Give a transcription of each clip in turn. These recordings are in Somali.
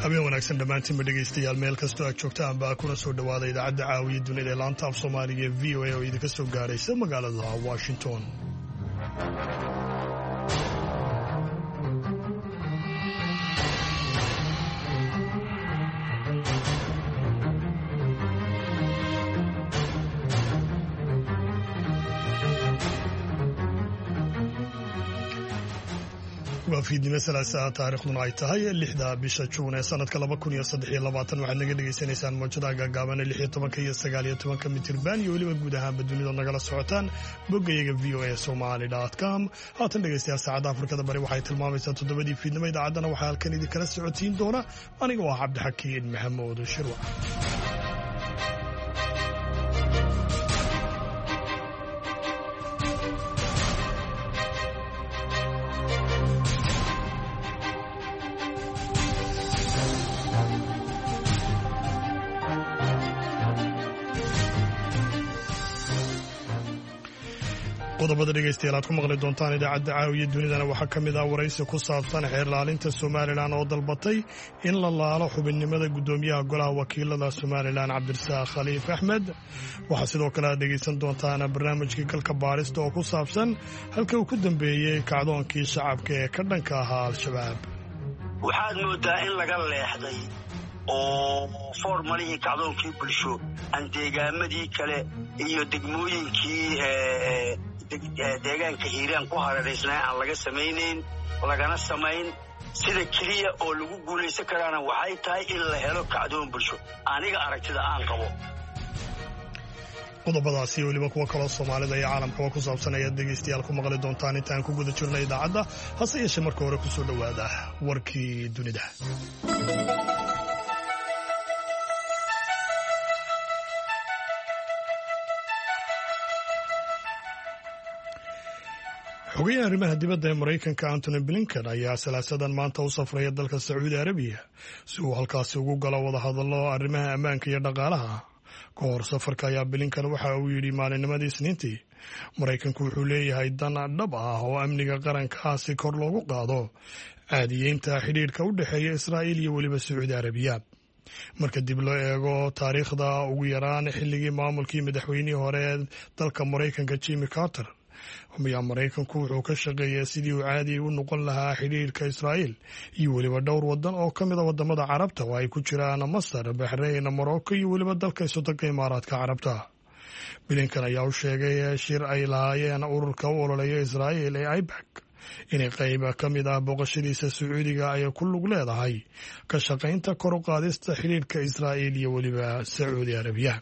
habeen wanaagsan dhammaantiinba dhegaystayaal meel kastoo aad joogtaan baa kuna soo dhowaada idaacadda caawiya dunida ee laanta af soomaaliga ee v o a oo idinka soo gaaraysa magaalada washington. waa fiidnimo salaasaa taariikhduna ay tahay 6 bisha Juun ee sanadka 2023 waxaad naga dhegaysanaysaan mowjadaha gaagaaban ee 16 iyo 19 mitirban iyo weliba guud ahaanba dunida nagala socotaan boggayaga voasomali.com. haatan dhegaystayaal saacadda Afrikada Bari waxay tilmaamaysaa 7 fiidnimo. idaacaddana waxaa halkan idinkala socotiin doona aniga waa Cabdixakiin Maxamuud Shirwa. qodobada dhegaystayaal aad ku maqli doontaan idaacadda caawiya dunidana waxaa ka mid ah waraysi ku saabsan xeer laalinta Somaliland oo dalbatay in la laalo xubinnimada gudoomiyaha golaha wakiilada Somaliland Cabdirasaaq Khaliif Axmed. waxaa sidoo kale aad dhegaysan doontaan barnaamijkii galka baarista oo ku saabsan halka uu ku dambeeyey kacdoonkii shacabka ee ka dhanka ahaa al-shabaab. waxaad moodaa in laga leexday oo formalihii kacdoonkii bulsho aan deegaamadii kale iyo degmooyinkii deegaanka hiiraan ku hareeraysnaa aan laga samaynayn lagana samayn. sida keliya oo lagu guulaysan karaana waxay tahay in la helo kacdoon bulsho aniga aragtida aan qabo. qodobadaasi weliba kuwa kaloo Soomaalida iyo caalamkaba ku saabsan ayaad dhegaystayaal ku maqli doontaan intaan ku guda jirnay idaacadda. hase yeeshee marka hore ku soo dhowaada warkii dunida. xogayaha arrimaha dibadda ee Maraykanka Antony Blinken ayaa salaasadan maanta u safraya dalka Sacuudi Arabiya si uu halkaasi ugu galo wadahadallo arrimaha ammaanka iyo dhaqaalaha. ka hor safarka ayaa Blinken waxa uu yidhi maalinnimadii Isniintii Maraykanku wuxuu leeyahay dan dhab ah oo amniga qaranka si kor loogu qaado caadiyeynta xidhiidhka u dhexeeya Israa'iil iyo weliba Sacuudi Arabiya. marka dib loo eego taariikhda ugu yaraan xilligii maamulkii madaxweynihii hore ee dalka Maraykanka Jimmy Carter ayaa Maraykanku wuxuu ka shaqeeyay sidii uu caadi u noqon lahaa xidhiidhka Israa'iil iyo weliba dhowr wadan oo ka mid ah wadamada Carabta oo ay ku jiraan Masar, Bahrain, Morocco iyo weliba dalka Isutaga Imaaraadka Carabta. Blinken ayaa u sheegay shir ay lahaayeen ururka u ololeeya Israa'iil ee AIPAC inay qayb ka mid ah booqashadiisa Sacuudiga ay ku lug leedahay ka shaqaynta kor u qaadista xidhiidhka Israa'iil iyo weliba Sacuudi Arabiya.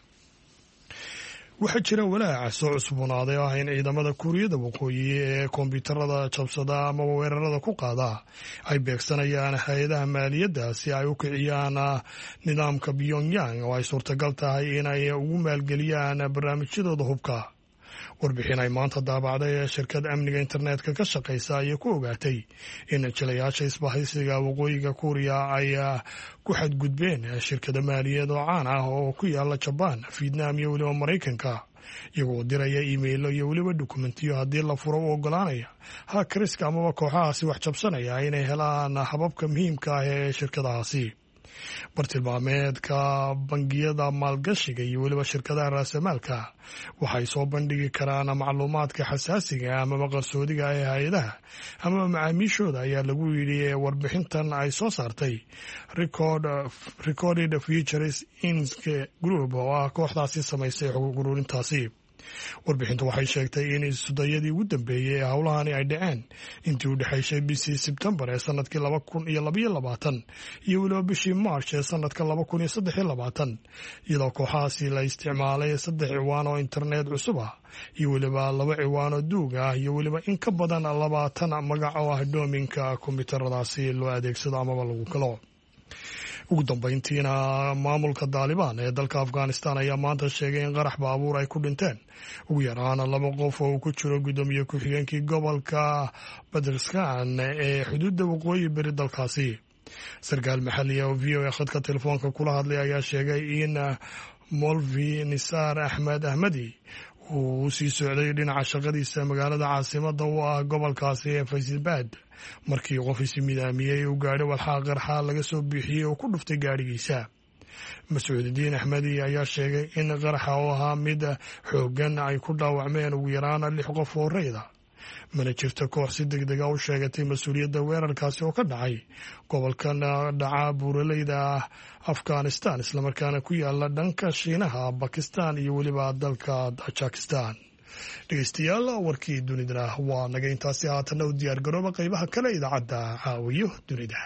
waxaa jira walaac soo cusboonaaday oo ah in ciidamada Kuuriyada Waqooyi ee kombiyuutarada jabsada ama weerarada ku qaada ay beegsanayaan hay'adaha maaliyadda si ay u kiciyaan nidaamka Pyongyang oo ay suurtagal tahay inay ugu maalgeliyaan barnaamijyadooda hubka. warbixin ay maanta daabacday ee shirkad amniga internetka ka shaqaysa ayay ku ogaatay in jilayaasha isbahaysiga waqooyiga Kuuriya ay ku xadgudbeen shirkado maaliyadeed oo caan ah oo ku yaala Jaban, Vietnam iyo weliba Maraykanka iyagoo diraya iimaylo iyo weliba dukumentiyo haddii la furo u ogolaanaya hackeriska amaba kooxahaasi wax jabsanaya inay helaan hababka muhiimka ah ee shirkadahaasi. bartilmaameedka bangiyada maalgashiga iyo weliba shirkadaha raasamaalka waxay soo bandhigi karaan macluumaadka xasaasiga amaba qarsoodiga ee hay'adaha amaba macaamiishooda ayaa lagu yidhi warbixintan ay soo saartay Recorded Futures Inc. Group oo ah kooxdaasi samaysay xog ururintaasi. warbixintu waxay sheegtay in isudayadii ugu dambeeyey ee howlahani ay dhaceen intii u dhexaysay bishii Sebtembar ee sanadkii 2022 iyo weliba bishii March ee sanadka 2023 iyadoo kooxahaasi la isticmaalay 3 ciwaan oo internet cusub ah iyo weliba 2 ciwaan oo duug ah iyo weliba in ka badan 20 magac oo ah doominka kombiyuutaradaasi loo adeegsado amaba lagu galo. ugu dambeyntiina maamulka Taliban ee dalka Afghanistan ayaa maanta sheegay in qarax baabuur ay ku dhinteen ugu yaraan 2 qof oo ku jiro gudoomiye ku-xigeenkii gobolka Badrskan ee xuduudda waqooyi bari dalkaasi. sarkaal maxalli ah oo VOA khadka telefoonka kula hadlay ayaa sheegay in Molvi Nisar Ahmed Ahmadi uu u sii socday dhinaca shaqadiisa magaalada caasimada u ah gobolkaasi ee Faysalbaad markii qof ismidaamiyey uu gaadhay walxaaq qarxa laga soo bixiyey oo ku dhuftay gaadhigiisa. Mas'uudiin Axmedi ayaa sheegay in qarxa oo ahaa mid xooggan ay ku dhaawacmeen ugu yaraan 6 qof oo rayid ah. mana jirto koox si degdeg ah u sheegatay mas-uuliyadda weerarkaasi oo ka dhacay gobolkan dhaca buuraleyda Afghanistan islamarkaana ku yaala dhanka Shiinaha, Bakistan iyo weliba dalka Tajikistan. dhegeystayaal warkii dunidana waa naga intaasi. haatana u diyaar garooba qaybaha kale idaacadda caawiyo dunida.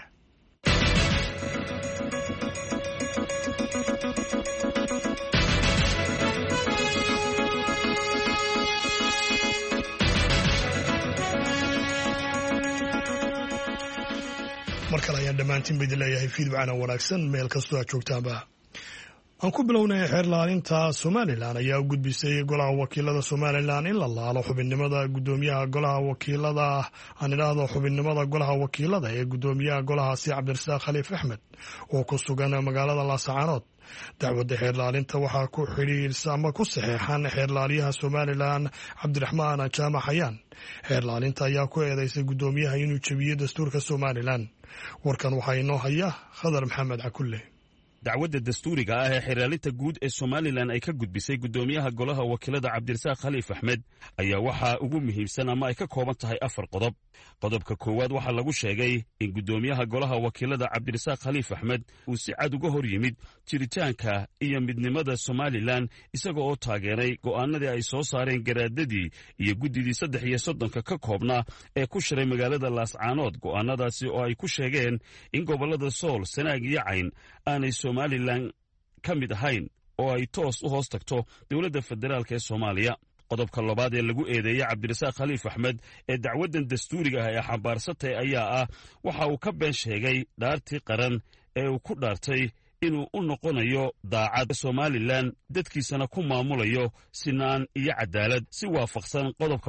mar kale ayaan dhammaantiin ba idin leeyahay fiidbacana wanaagsan meel kastoo aad joogtaanba. aan ku bilownay xeerlaalinta Somalilan ayaa u gudbisay golaha wakiilada Somalilan in la laalo xubinnimada gudoomiyaha golaha wakiilada xubinnimada golaha wakiilada ee gudoomiyaha golahaasi Cabdirasaaq Khaliif Axmed oo ku sugan magaalada Laascaanood. dacwadda xeerlaalinta waxaa ku xidhiidhsan ama ku saxeexan xeerlaaliyaha Somalilan Cabdiraxmaan Jaamac Xayaan. xeerlaalinta ayaa ku eedeysay gudoomiyaha inuu jabiyey dastuurka Somalilan. warkan waxaa inoo haya Khadar Maxamed Cakulle. dacwadda dastuuriga ah ee xeerlaalinta guud ee Somalilan ay ka gudbisay gudoomiyaha golaha wakiilada Cabdirasaaq Khaliif Axmed ayaa waxaa ugu muhiimsan ama ay ka kooban tahay 4 qodob. qodobka koowaad waxaa lagu sheegay in gudoomiyaha golaha wakiilada Cabdirasaaq Khaliif Axmed uu si cad uga hor yimid jiritaanka iyo midnimada Somalilan isaga oo taageeray go'aanadii ay soo saareen garaadadii iyo guddidii 33 ka koobnaa ee ku shiray magaalada Laascaanood. go'aanadaasi oo ay ku sheegeen in gobolada Sool, Sanaag iyo Cayn aanay Somalilan ka mid ahayn oo ay toos u hoos tagto dowladda federaalka ee Soomaaliya. qodobka labaad ee lagu eedeeyay Cabdirasaaq Khaliif Axmed ee dacwaddan dastuuriga ah ee xambaarsatay ayaa ah waxa uu ka been sheegay dhaartii qaran ee uu ku dhaartay inuu u noqonayo daacad Somalilan dadkiisana ku maamulayo sinaan iyo cadaalad si waafaqsan qodobka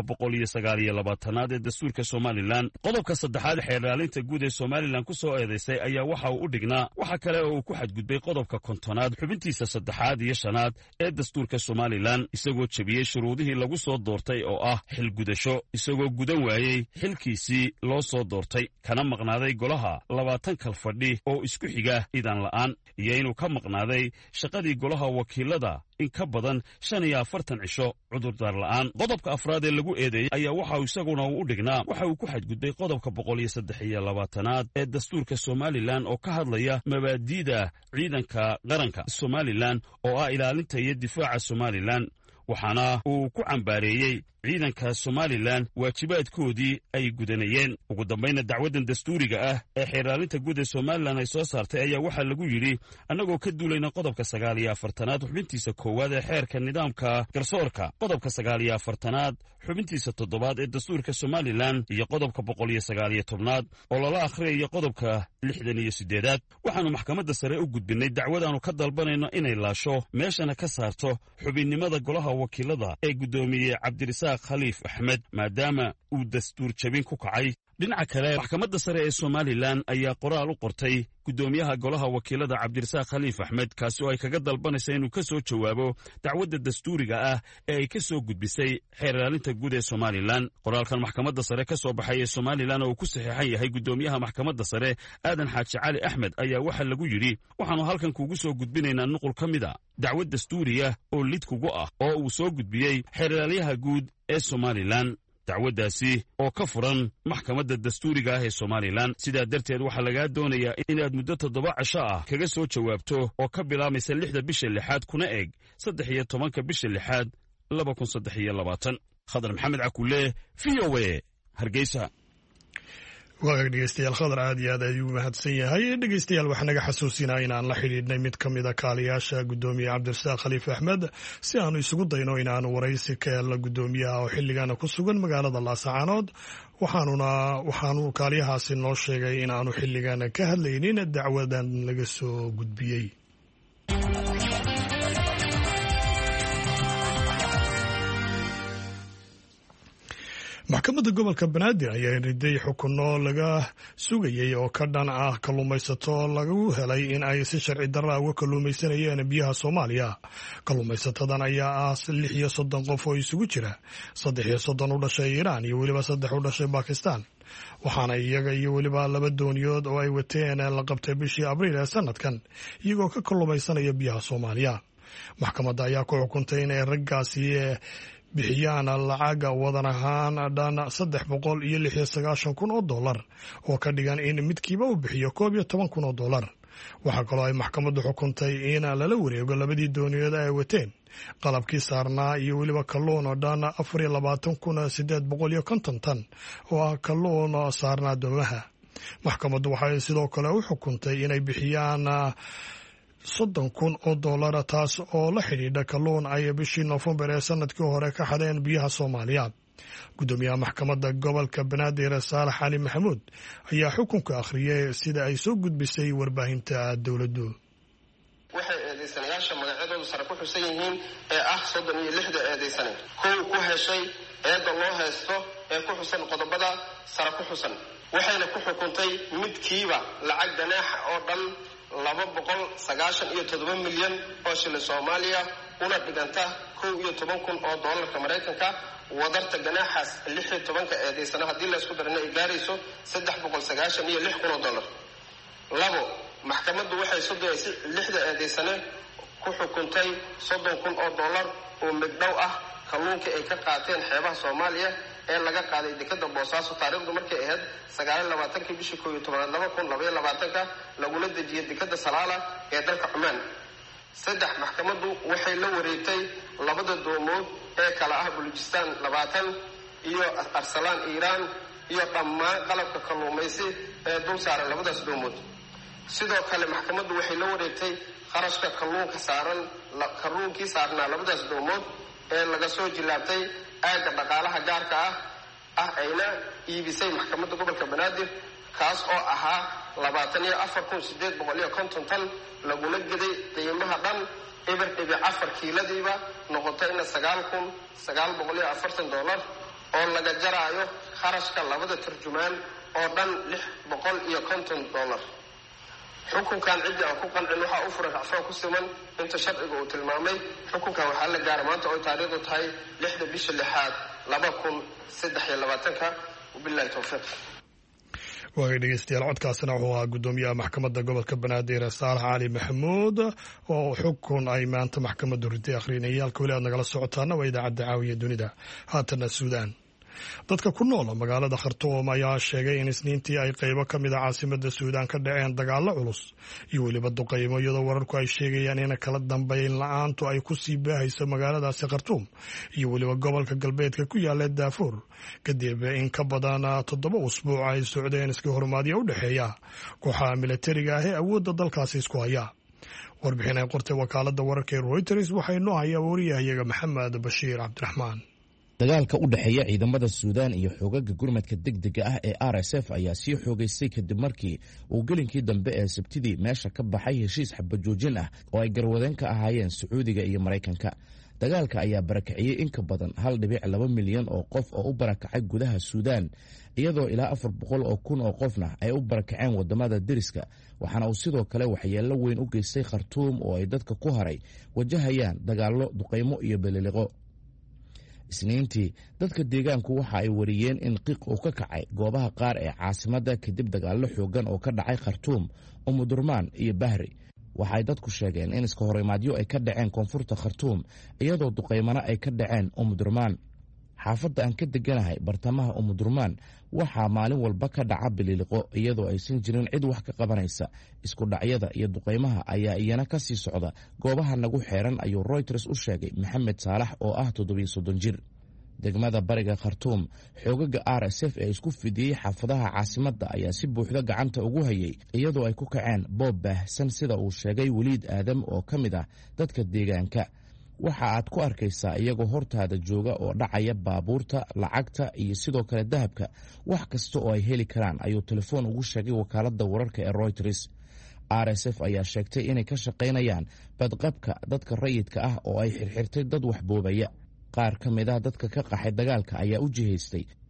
129 ee dastuurka Somalilan. qodobka saddexaad xeerlaalinta guud ee Somalilan ku soo eedeysay ayaa waxa uu u dhignaa waxa kale oo uu ku xadgudbay qodobka 50 xubintiisa 3 iyo 5 ee dastuurka Somalilan isagoo jabiyey shuruudihii lagu soo doortay oo ah xil gudasho isagoo gudan waayey xilkiisii loo soo doortay kana maqnaaday golaha 20 kal fadhi oo isku xiga idan la'aan iyo inuu ka maqnaaday shaqadii golaha wakiilada in ka badan 45 cisho cudurdaar la'aan. qodobka afraad ee lagu eedeeyay ayaa waxa uu isaguna u dhignaa waxa uu ku xadgudbay qodobka 123 ee dastuurka Somalilan oo ka hadlaya mabaadi'da ciidanka qaranka Somalilan oo ah ilaalinta iyo difaaca Somalilan, waxaana uu ku cambaareeyey ciidanka Somalilan waajibaadkoodii ay gudanayeen. ugu dambayna dacwaddan dastuuriga ah ee xeerlaalinta guud ee Somalilan ay soo saartay ayaa waxaa lagu yidhi annagoo ka duulayna qodobka 49 xubintiisa 1 ee xeerka nidaamka garsoorka, qodobka 49 xubintiisa 7 ee dastuurka Somalilan iyo qodobka 119 oo lala akhriyayo qodobka 68 waxaanu maxkamadda sare u gudbinay dacwadaanu ka dalbanayno inay laasho meeshana ka saarto xubinnimada golaha wakiilada ee gudoomiye Cabdirasaaq Khaliif Axmed maadaama uu dastuur jabin ku kacay. dhinaca kale maxkamadda sare ee Somalilan ayaa qoraal u qortay gudoomiyaha golaha wakiilada Cabdirasaaq Khaliif Axmed kaasi oo ay kaga dalbanaysa inuu ka soo jawaabo dacwadda dastuuriga ah ee ay ka soo gudbisay xeerlaalinta guud ee Somalilan. qoraalkan maxkamadda sare ka soo baxay ee Somalilan oo ku saxeexan yahay gudoomiyaha maxkamadda sare Aadan Xaaji Cali Axmed ayaa waxa lagu yidhi waxaanu halkan kugu soo gudbinaynaa nuqul ka mid ah dacwad dastuuriya oo lid kugu ah oo uu soo gudbiyey xeerlaaliyaha guud ee Somalilan. dacwaddaasi oo ka furan maxkamadda dastuuriga ah ee Somalilan. sidaa darteed waxaa lagaa doonayaa inaad muddo 7 cisho ah kaga soo jawaabto oo ka bilaamaysa 6 bisha 6 kuna eg 13 bisha 6 2023. Khadar Maxamed Cakulle, VOA, Hargeysa. waagaag dhegeystayaal Khadar aad iyo aad ayuu mahadsan yahay. dhegeystayaal waxaa naga xasuusinaa inaan la xidhiidhnay mid ka mid a kaaliyaasha gudoomiye Cabdirasaaq Khaliif Axmed si aanu isugu dayno inaanu waraysi ka helno gudoomiyaha oo xilligana ku sugan magaalada Laascaanood. waxaanu kaaliyahaasi noo sheegay in aanu xilligana ka hadlaynin dacwadan laga soo gudbiyey. maxkamadda gobolka banaadir ayaa riday xukunno laga sugayey oo ka dhan ah kalluumaysato lagu helay in ay si sharci darra uga kalluumaysanayeen biyaha Soomaaliya. Kalluumaysatadan ayaa ah 36 qof oo isugu jira 30 u dhashay Iiraan iyo weliba 3 u dhashay Bakistan, waxaana iyaga iyo weliba 2 dooniyood oo ay wateen la qabtay bishii Abriil ee sanadkan iyagoo ka kalluumaysanaya biyaha Soomaaliya. Maxkamadda ayaa ku xukuntay in raggaasi bixiyaan lacag wadan ahaan dhan $396,000 oo ka dhigan in midkiiba uu bixiyo $12,000. Waxaa kaloo ay maxkamaddu xukuntay in lala wareego 2 dooniyood ay wateen qalabkii saarnaa iyo weliba kalluun oo dhan 24,850 tan oo ah kalluun saarnaa doomaha. Maxkamaddu waxay sidoo kale u xukuntay inay bixiyaan $30,000 taas oo la xidhiidha kalluun ay bishii Noofembar ee sanadkii hore ka xadeen biyaha Soomaaliya. Gudoomiyaha maxkamadda gobolka Banaadir Saalax Cali Maxamuud ayaa xukunka akhriyay sida ay soo gudbisay warbaahinta dowladdu. waxay eedeysanayaasha magacyadoodu sare ku xusan yihiin ee ah 36 eedeysane kow ku heshay eedda loo haysto ee ku xusan qodobada sare ku xusan, waxayna ku xukuntay midkiiba lacag ganaax oo dhan 297 milyan oo shilin Soomaaliya una dhiganta $11,000 Mareykanka. wadarta ganaaxaas 16 eedeysana haddii la isku darana ay gaarayso $396,000. labo, maxkamaddu waxay 36 eedeysane ku xukuntay $30,000 oo migdhow ah kalluunka ay ka qaateen xeebaha Soomaaliya ee laga qaaday dekedda Boosaaso taariikhdu markay ahayd 29 bishii 2022 laguna dejiyay dekedda Salaala ee dalka Cumaan. saddex, maxkamaddu waxay la wareegtay 2 doomood ee kala ah Bulujistaan 20 iyo Arsalaan Iiraan iyo dhammaan qalabka kalluumaysi ee dul saaran 2daas doomood. sidoo kale maxkamaddu waxay la wareegtay qarashka kalluunkii saarnaa 2daas doomood ee laga soo jilaabtay aagga dhaqaalaha gaarka ah ayna iibisay maxkamadda gobolka Banaadir, kaas oo ahaa 24,850 tan laguna gaday qiimaha dhan $4 kiiladiiba noqotayna $9,940 oo laga jaraayo kharashka 2 turjumaan oo dhan $650. xukunkan cidii aan ku qancin waxaa u furan racfaan ku siman inta sharciga uu tilmaamay. xukunkan waxaa la gaaray maanta oo taariikhdu tahay 6 bisha 6 2023. wabillahi tawfiiq. waagay dhegeystayaal, codkaasina wuxuu ahaa gudoomiyaha maxkamadda gobolka Banaadir Saalax Cali Maxamuud oo xukun ay maanta maxkamaddu riday akhrinayay. halka weli aad nagala socotaana waa idaacadda Caawiya Dunida. haatana Suudaan. dadka ku nool magaalada Khartoum ayaa sheegay in isniintii ay qaybo ka mid ah caasimadda Suudaan ka dhaceen dagaallo culus iyo weliba duqeymo, iyadoo wararku ay sheegayaan in kala dambeyn la'aantu ay ku sii baahayso magaaladaasi Khartoum iyo weliba gobolka galbeedka ku yaala Darfur kadib in ka badan 7 usbuuc ay socdeen iska hormaadyo u dhexeeya kooxaha militariga ah ee awoodda dalkaasi isku haya. warbixin ay qortay wakaaladda wararka ee Reuters waxay noo hayaa wariyahayaga Maxamed Bashiir Cabdiraxmaan. dagaalka u dhexeeya ciidamada Suudaan iyo xoogagga gurmadka degdega ah ee RSF ayaa sii xoogaystay kadib markii uu gelinkii dambe ee Sabtidii meesha ka baxay heshiis xabajoojin ah oo ay garwadeen ka ahaayeen Sacuudiga iyo Mareykanka. dagaalka ayaa barakaciyey in ka badan 1.2 milyan oo qof oo u barakacay gudaha Suudaan, iyadoo ilaa 400,000 oo qofna ay u barakaceen wadamada deriska, waxaana uu sidoo kale waxyeello weyn u geystay Khartoum oo ay dadka ku haray wajahayaan dagaallo, duqeymo iyo beliliqo. isniintii dadka deegaanku waxa ay wariyeen in qiiq uu ka kacay goobaha qaar ee caasimadda kadib dagaallo xoogan oo ka dhacay Khartoum, Umudurmaan iyo Bahri. waxay dadku sheegeen in iska horimaadyo ay ka dhaceen koonfurta Khartoum, iyadoo duqeymana ay ka dhaceen Umudurmaan. xaafadda aan ka deganahay bartamaha Umudurmaan waxaa maalin walba ka dhaca bililiqo, iyadoo aysan jirin cid wax ka qabanaysa. isku dhacyada iyo duqeymaha ayaa iyana ka sii socda goobaha nagu xeeran, ayuu Reuters u sheegay Maxamed Saalax oo ah 37 jir. degmada bariga Khartoum, xoogaga RSF ee isku fidiyey xaafadaha caasimadda ayaa si buuxda gacanta ugu hayay, iyadoo ay ku kaceen boob baahsan sida uu sheegay Waliid Aadam oo ka mid ah dadka deegaanka. waxa aad ku arkaysaa iyagoo hortaada jooga oo dhacaya baabuurta, lacagta iyo sidoo kale dahabka, wax kasta oo ay heli karaan, ayuu telefoon ugu sheegay wakaaladda wararka ee Reuters. RSF ayaa sheegtay inay ka shaqaynayaan badqabka dadka rayidka ah oo ay xirxirtay dad waxboobaya. qaar ka mid ah dadka ka qaxay dagaalka ayaa u jihaystay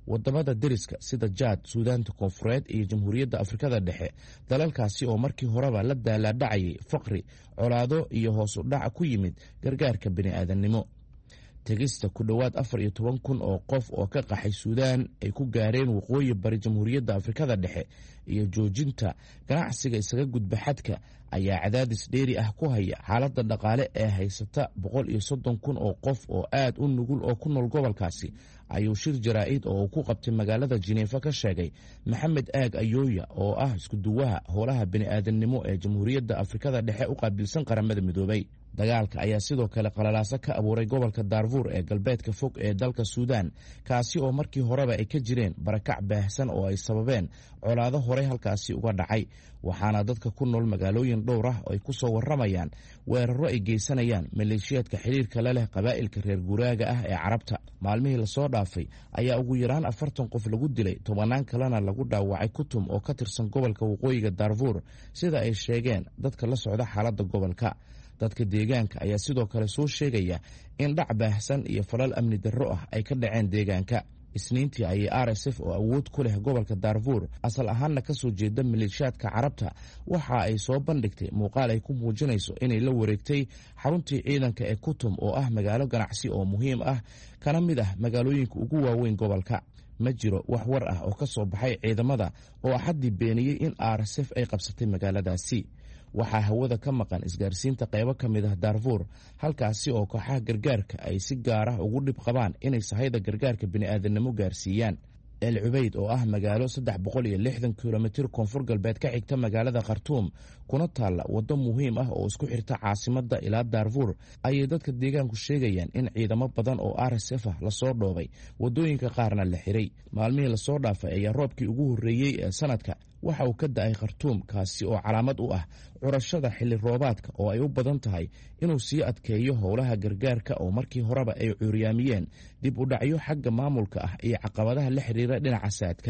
wadamada deriska sida jaad, suudaanta koonfureed iyo jamhuuriyadda afrikada dhexe, dalalkaasi oo markii horeba la daalaadhacayay faqri, colaado iyo hoos u dhac ku yimid gargaarka bini'aadannimo. tegista ku dhowaad 14,000 oo qof oo ka qaxay suudaan ay ku gaareen waqooyi bari jamhuuriyadda afrikada dhexe iyo joojinta ganacsiga isaga gudba xadka ayaa cadaadis dheeri ah ku haya xaaladda dhaqaale ee haysata 130,000 oo qof oo aad u nugul oo ku nool gobolkaasi, ayuu shir jaraa'id oo uu ku qabtay magaalada Jineefa ka sheegay Maxamed Aag Ayooya oo ah isku-duwaha howlaha bini'aadannimo ee jamhuuriyadda afrikada dhexe u qaabilsan qaramada midoobay. dagaalka ayaa sidoo kale qalalaaso ka abuuray gobolka Darfur ee galbeedka fog ee dalka Suudaan, kaasi oo markii horeba ay ka jireen barakac baahsan oo ay sababeen colaado horey halkaasi uga dhacay, waxaana dadka ku nool magaalooyin dhowr ah ay ku soo waramayaan weeraro ay geysanayaan maleeshiyaadka xiriirka la leh qabaa'ilka reer guuraaga ah ee Carabta. maalmihii la soo dhaafay ayaa ugu yaraan 40 qof lagu dilay, 10 kalena lagu dhaawacay Kutum oo ka tirsan gobolka waqooyiga Darfur, sida ay sheegeen dadka la socda xaaladda gobolka. dadka deegaanka ayaa sidoo kale soo sheegaya in dhac baahsan iyo falal amni darro ah ay ka dhaceen deegaanka. Isniintii ayay RSF oo awood ku leh gobolka Darfur, asal ahaanna ka soo jeeda maleeshiyaadka Carabta, waxa ay soo bandhigtay muuqaal ay ku muujinayso inay la wareegtay xaruntii ciidanka ee Kutum oo ah magaalo ganacsi oo muhiim ah kana mid ah magaalooyinka ugu waaweyn gobolka. ma jiro wax war ah oo ka soo baxay ciidamada oo axaddii beeniyey in RSF ay qabsatay magaaladaasi. waxaa hawada ka maqan isgaarsiinta qaybo ka mid ah Darfur, halkaasi oo kooxaha gargaarka ay si gaar ah ugu dhib qabaan inay sahayda gargaarka bini'aadanimo gaarsiiyaan. El Ubayd oo ah magaalo 360 kilomitir koonfur galbeed ka xigta magaalada Khartoum, kuna taalla waddo muhiim ah oo isku xirta caasimadda ilaa Darfur, ayay dadka deegaanku sheegayaan in ciidamo badan oo RSF ah lasoo dhoobay, waddooyinka qaarna la xiray. maalmihii lasoo dhaafay ayaa roobkii ugu horreeyey ee sanadka waxa uu ka da'ay Khartoum, kaasi oo calaamad u ah curashada xilli roobaadka oo ay u badan tahay inuu sii adkeeyo howlaha gargaarka oo markii horeba ay cuuryaamiyeen dib u dhacyo xagga maamulka ah iyo caqabadaha la xiriira dhinaca saadka.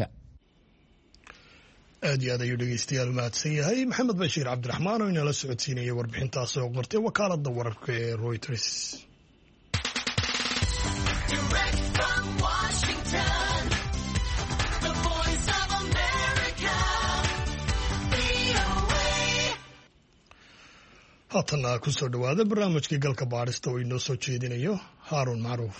aad iyo aad ayuu dhegeystayaal mahadsan yahay Maxamed Bashiir Cabdiraxmaan oo inala socodsiinayay warbixintaas oo qortay wakaaladda wararka ee Reuters. haatana ku soo dhowaada barnaamijkii galka baadhista oo inoo soo jeedinayo Haaruun Macruuf.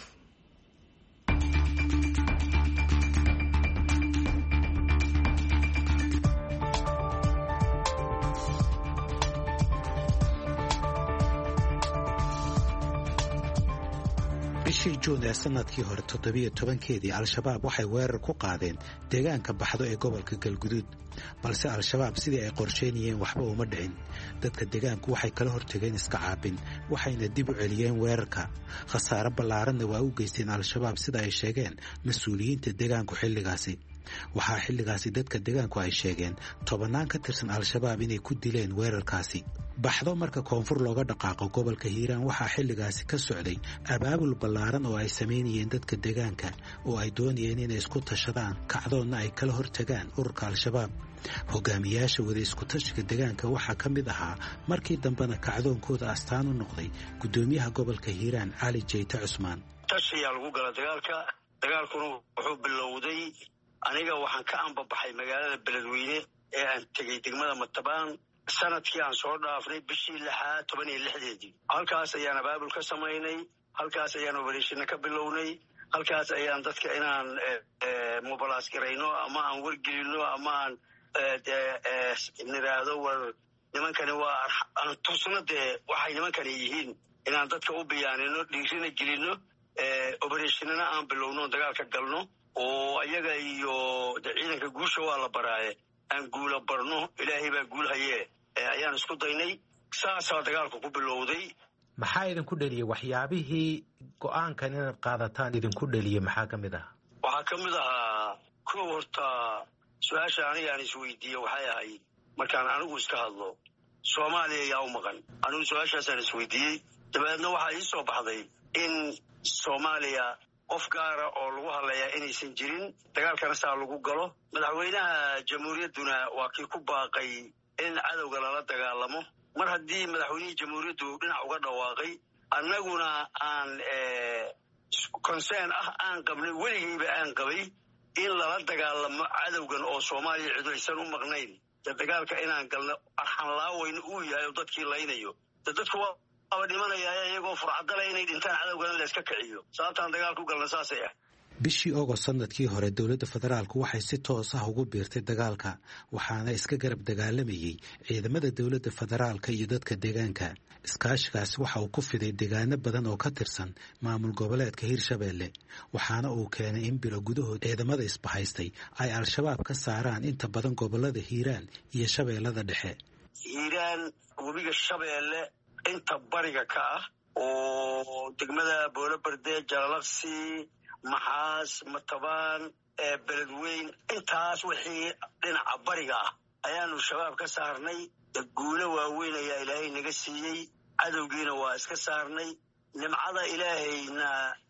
bishii Juun ee sanadkii hore 17-keedii Al-Shabaab waxay weerar ku qaadeen deegaanka Baxdo ee gobolka Galguduud, balse Al-Shabaab sidii ay qorsheynayeen waxba uma dhicin. dadka deegaanku waxay kala hortageen iska caabin, waxayna dib u celiyeen weerarka. khasaare ballaaranna waa u geysteen Al-Shabaab sida ay sheegeen mas'uuliyiinta deegaanku xilligaasi. waxaa xilligaasi dadka deegaanku ay sheegeen 10 ka tirsan Al-Shabaab inay ku dileen weerarkaasi. Baxdo marka koonfur looga dhaqaaqo gobolka Hiiraan waxaa xilligaasi ka socday abaabul ballaaran oo ay sameynayeen dadka deegaanka oo ay doonayeen inay isku tashadaan, kacdoonna ay kala hortagaan ururka Al-Shabaab. hogaamiyaasha wada isku tashiga deegaanka waxaa ka mid ahaa markii dambena kacdoonkooda astaan u noqday gudoomiyaha gobolka Hiiraan Cali Jeyte Cusmaan. tashiyaa lagu gala dagaalkuna wuxuu bilowday aniga waxaan ka anbabaxay magaalada Beledweyne ee aan tegey degmada Matabaan sanadkii aan soo dhaafnay bishii 16 halkaas ayaan abaabul ka samaynay, halkaas ayaan operation ka bilownay, halkaas ayaan dadka inaan mobilize garayno ama aan wargelino ama aan niraahdo war nimankani waa aan tusno dee waxay nimankani yihiin inaan dadka u biyaanino, dhiirina gelino, operationnana aan bilowno dagaalka galno oo ayaga iyo ciidanka guusha waa la baraaye aan guula barno, ilaahay baa guul hayee ayaan isku daynay. saasaa dagaalku ku bilowday. maxaa idinku dhaliyey waxyaabihii go'aankan inaad qaadataan idinku dhaliyey maxaa ka mid ah? waxaa ka mid ahaa kow horta su-aasha anigaan isweydiiye waxay ahayd markaan anigu iska hadlo Soomaaliya yaa u maqan. anigu su-aashaasaan isweydiiyey, dabeedna waxaa ii soo baxday in Soomaaliya qof gaara oo lagu hadlayaa inaysan jirin, dagaalkana saa lagu galo. madaxweynaha jamhuuriyadduna waa kii ku baaqay in cadowga lala dagaalamo. mar haddii madaxweynihii jamhuuriyaddu dhinac uga dhawaaqay, annaguna aan concern ah aan qabnay, weligayba aan qabay in lala dagaalamo cadowgan oo Soomaaliya cid aysan u maqnayn dagaalka inaan galno arxan laawayna uu yahay dadkii laynayo dadku waa dhimanaya iyagoo furcadala inay dhintaan cadowgan la iska kiciyo sababtaan dagaalku galna saasay ah bishii August sanadkii hore dawladda federaalku waxay si toos ah ugu biirtay dagaalka waxaana iska garab dagaalamayay ciidamada dawladda federaalka iyo dadka deegaanka iskaashigaas waxa uu ku fiday deegaano badan oo ka tirsan maamul goboleedka Hirshabeelle waxaana uu keenay in bilo gudahood ciidamada isbahaystay ay al-shabaab ka saaraan inta badan gobolada Hiiraan iyo Shabeellada Dhexe Hiiraan webiga Shabeelle inta bariga ka ah oo degmada Boolabarde Jalalaqsi Maxaas Matabaan Beledweyn intaas wixii dhinaca bariga ah ayaanu shabaab ka saarnay guulo waaweyn ayaa Ilaahay naga siiyay cadowgiina waa iska saarnay nimcada Ilaahayna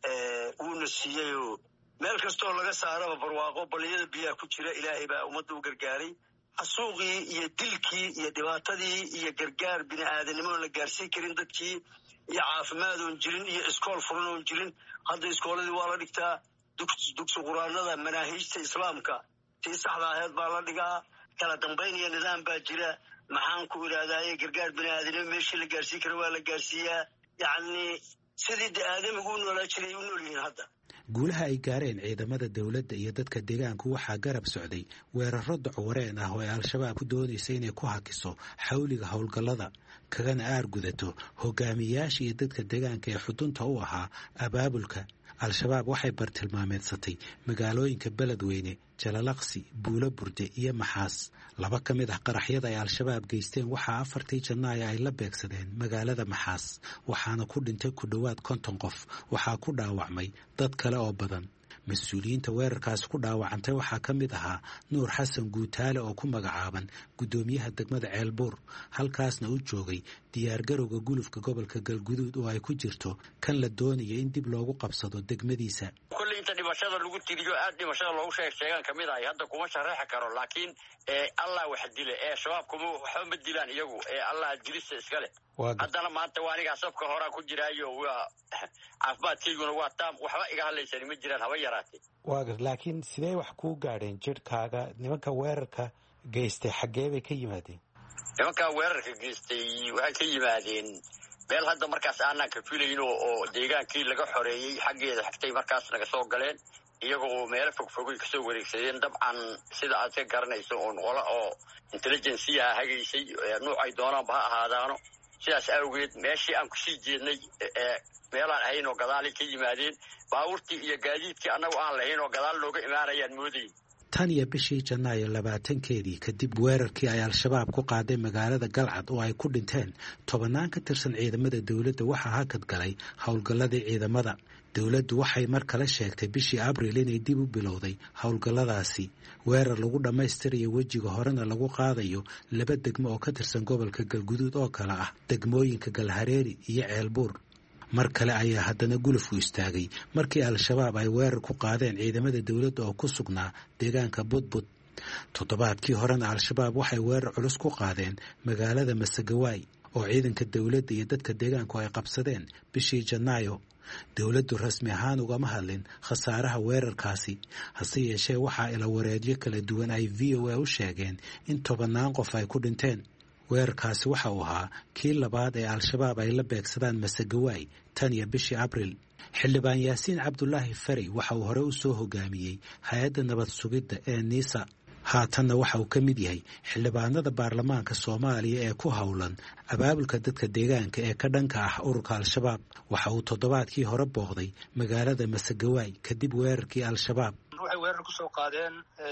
uuna siiyay meel kastoo laga saaraba barwaaqo baliyada biyaha ku jira Ilaahay baa ummadda u gargaaray xasuuqii iyo dilkii iyo dhibaatadii iyo gargaar bini'aadanimo la gaarsiin karin dadkii iyo caafimaad oo jirin iyo iskool furan oo jirin hadda iskooladii waa la dhigtaa dugsi quraanada manaahijta islaamka tii saxda ahayd baa la dhigaa kala dambayn iyo nidaam baa jira maxaan ku iraadaaye gargaar bini'aadanimo meeshii la gaarsiin karo waa la gaarsiiyaa yacni sidii aadamigu u noolaa jiray u nool yihiin hadda guulaha ay gaareen ciidamada dawladda iyo dadka deegaanku waxaa garab socday weeraro dacuwareen ah oo ay al-shabaab ku doonaysa inay ku hakiso xawliga howlgallada kagana aargudato hogaamiyayaasha iyo dadka deegaanka ee xudunta u ahaa abaabulka al-shabaab waxay bartilmaameedsatay magaalooyinka Beledweyne Jalalaqsi Buulo Burde iyo Maxaas laba ka mid ah qaraxyada ay al-shabaab geysteen waxaa 4 Janaayo ay la beegsadeen magaalada Maxaas waxaana ku dhintay ku dhawaad 50 qof waxaa ku dhaawacmay dad kale oo badan mas-uuliyiinta weerarkaas ku dhaawacantay waxaa ka mid ahaa Nuur Xasan Guutaale oo ku magacaaban gudoomiyaha degmada Ceelbuur halkaasna uu joogay diyaargarowga gulufka gobolka Galguduud oo ay ku jirto kan la doonayo in dib loogu qabsado degmadiisa kulli inta dhimashada lagu tiriyo aad dhimashada loogu sheegan kamid ah hadda kuma sharaxi karo laakiin Allah wax dile shabaab kuma waxa ma dilaan iyagu Allah dilista iska leh haddana maanta waa aniga safka hore ku jiraayo waa caafimaadkeyguna waa taam waxba iga hadlaysan ma jiraan haba yaraatay waagar laakiin sidee wax ku gaadheen jirkaaga nimanka weerarka geystay xagee bay ka yimaadeen nimanka weerarka geystay waxay ka yimaadeen meel hadda markaas aanan ka filayn oo deegaankii laga xoreeyay xageeda xigtay markaas naga soo galeen iyagoo meel fog ka soo wareegsadeen dabcan sida aad ka garanayso oo qola oo intelligence hagaysay nooc ay doonaan ba ahaadaano sidaas awgeed meeshii aan ku sii jeednay meelaan ahayn oo gadaal ka yimaadeen baabuurtii iyo gaadiidkii annagu aan lahayn oo gadaal looga imaanayaan moodayeen tan iyo bishii Janaayo 20keedii kadib weerarkii ay al-shabaab ku qaaday magaalada Galcad oo ay ku dhinteen 10 ka tirsan ciidamada dawladda waxaa hakad galay howlgalladii ciidamada dawladdu waxay mar kale sheegtay bishii Abriil inay dib u bilowday howlgalladaasi weerar lagu dhammaystirayo wejiga horena lagu qaadayo 2 degmo oo ka tirsan gobolka Galguduud oo kala ah degmooyinka Galhareeri iyo Ceelbuur mar kale ayaa haddana gulufku istaagay markii al-shabaab ay weerar ku qaadeen ciidamada dawladda oo ku sugnaa deegaanka Budbud toddobaadkii horena al-shabaab waxay weerar culus ku qaadeen magaalada Masagawaay oo ciidanka dawladda iyo dadka deegaanku ay qabsadeen bishii Janaayo dawladdu rasmi ahaan ugama hadlin khasaaraha weerarkaasi hase yeeshee waxaa ila wareedyo kala duwan ay VOA u sheegeen in 10 qof ay ku dhinteen weerarkaasi waxa uu ahaa kii labaad ee al-shabaab ay la beegsadaan Masagawaay tan iyo bishii Abriil xildhibaan Yaasiin Cabdullaahi Fari waxa uu hore u soo hogaamiyey hay'adda nabad sugidda ee NISA haatanna waxa uu ka mid yahay xildhibaanada baarlamaanka Soomaaliya ee ku howlan abaabulka dadka deegaanka ee ka dhanka ah ururka al-shabaab waxa uu toddobaadkii hore booqday magaalada Masagawaay kadib weerarkii al-shabaab waxay weerar ku soo qaadeen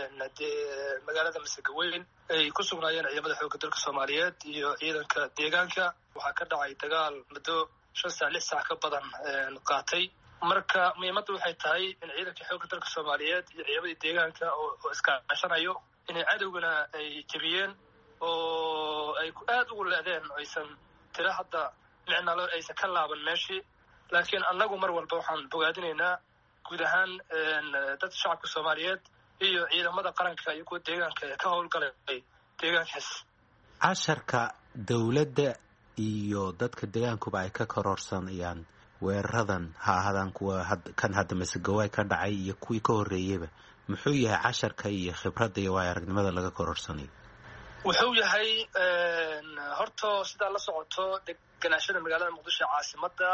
magaalada Masagawayn ay ku sugnaayeen ciidamada xoogga dalka Soomaaliyeed iyo ciidanka deegaanka waxaa ka dhacay dagaal muddo 5 saac 6 saac ka badan qaatay marka muhiimaddu waxay tahay in ciidanka xoogga dalka Soomaaliyeed iyo ciidamada deegaanka oo iska qashanayo inay cadowgana ay jabiyeen oo ay aad ugu leedeen aysan tira hadda micnalo aysan ka laaban meeshii laakiin annagu mar walba waxaan bogaadinaynaa guud ahaan dadka shacabka Soomaaliyeed iyo ciidamada qaranka iyo kuwa deegaanka ee ka howlgalay deegaankaas casharka dawladda iyo dadka deegaankuba ay ka kororsanayaan weeraradan ha ahaadaan kuwa kan hadda Masagawaay ka dhacay iyo kuwii ka horreeyayba muxuu yahay casharka iyo khibradda iyo waay aragnimada laga kororsanayo? wuxuu yahay horta sidaa la socoto deganaashada magaalada muqdisho caasimada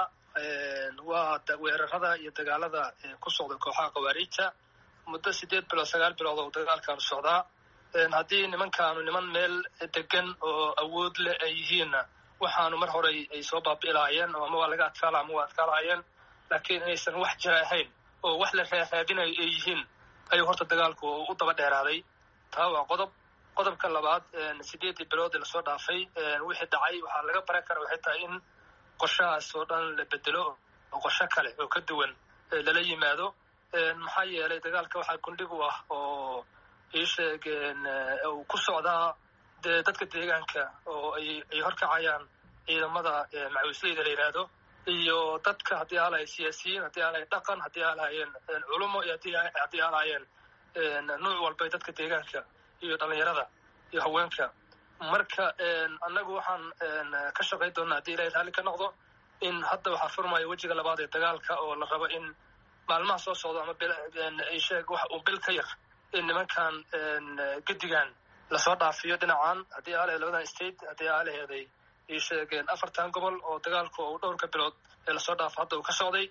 waa weerarada iyo dagaalada ku socda kooxaha khawaariijta muddo 8 bilood 9 bilood oo dagaalkaanu socdaa. haddii nimankaanu niman meel degan oo awood leh ay yihiinna waxaanu mar hore ay soo baabi'ilaayeen oo ama waa laga adkaala ama waa adkaalaayeen, laakiin inaysan wax jira ahayn oo wax la raadinayo ay yihiin ayuu horta dagaalku u daba dheeraaday. taa waa qodobka labaad. 8 bilood lasoo dhaafay wixii dhacay waxaa laga baran kara waxay tahay in qorshahaas oo dhan la bedelo oo qorsho kale oo ka duwan lala yimaado. maxaa yeelay dagaalka waxaa gundhig u ah oo ii sheegeen uu ku socdaa dadka deegaanka oo ay horkacayaan ciidamada macawisleyda la yidhaahdo iyo dadka haddii aalahay siyaasiyiin, haddii aalahay dhaqan, haddii aalaayeen culumo iyo haddii aalaayeen nuuc walba dadka deegaanka iyo dhalinyarada iyo haweenka. marka annagu waxaan ka shaqayn doonaa haddii ilaahay raalli ka noqdo in hadda waxaa furmaya wejiga labaad ee dagaalka oo la rabo in maalmaha soo socdo ama sheeg wax uu bil ka yar in nimankan gedigan lasoo dhaafiyo dhinacan haddii aalahay labadan state, haddii aalaheeday ii sheegeen 4 gobol oo dagaalku uu dhowrka bilood ee lasoo dhaafo hadda uu ka socday.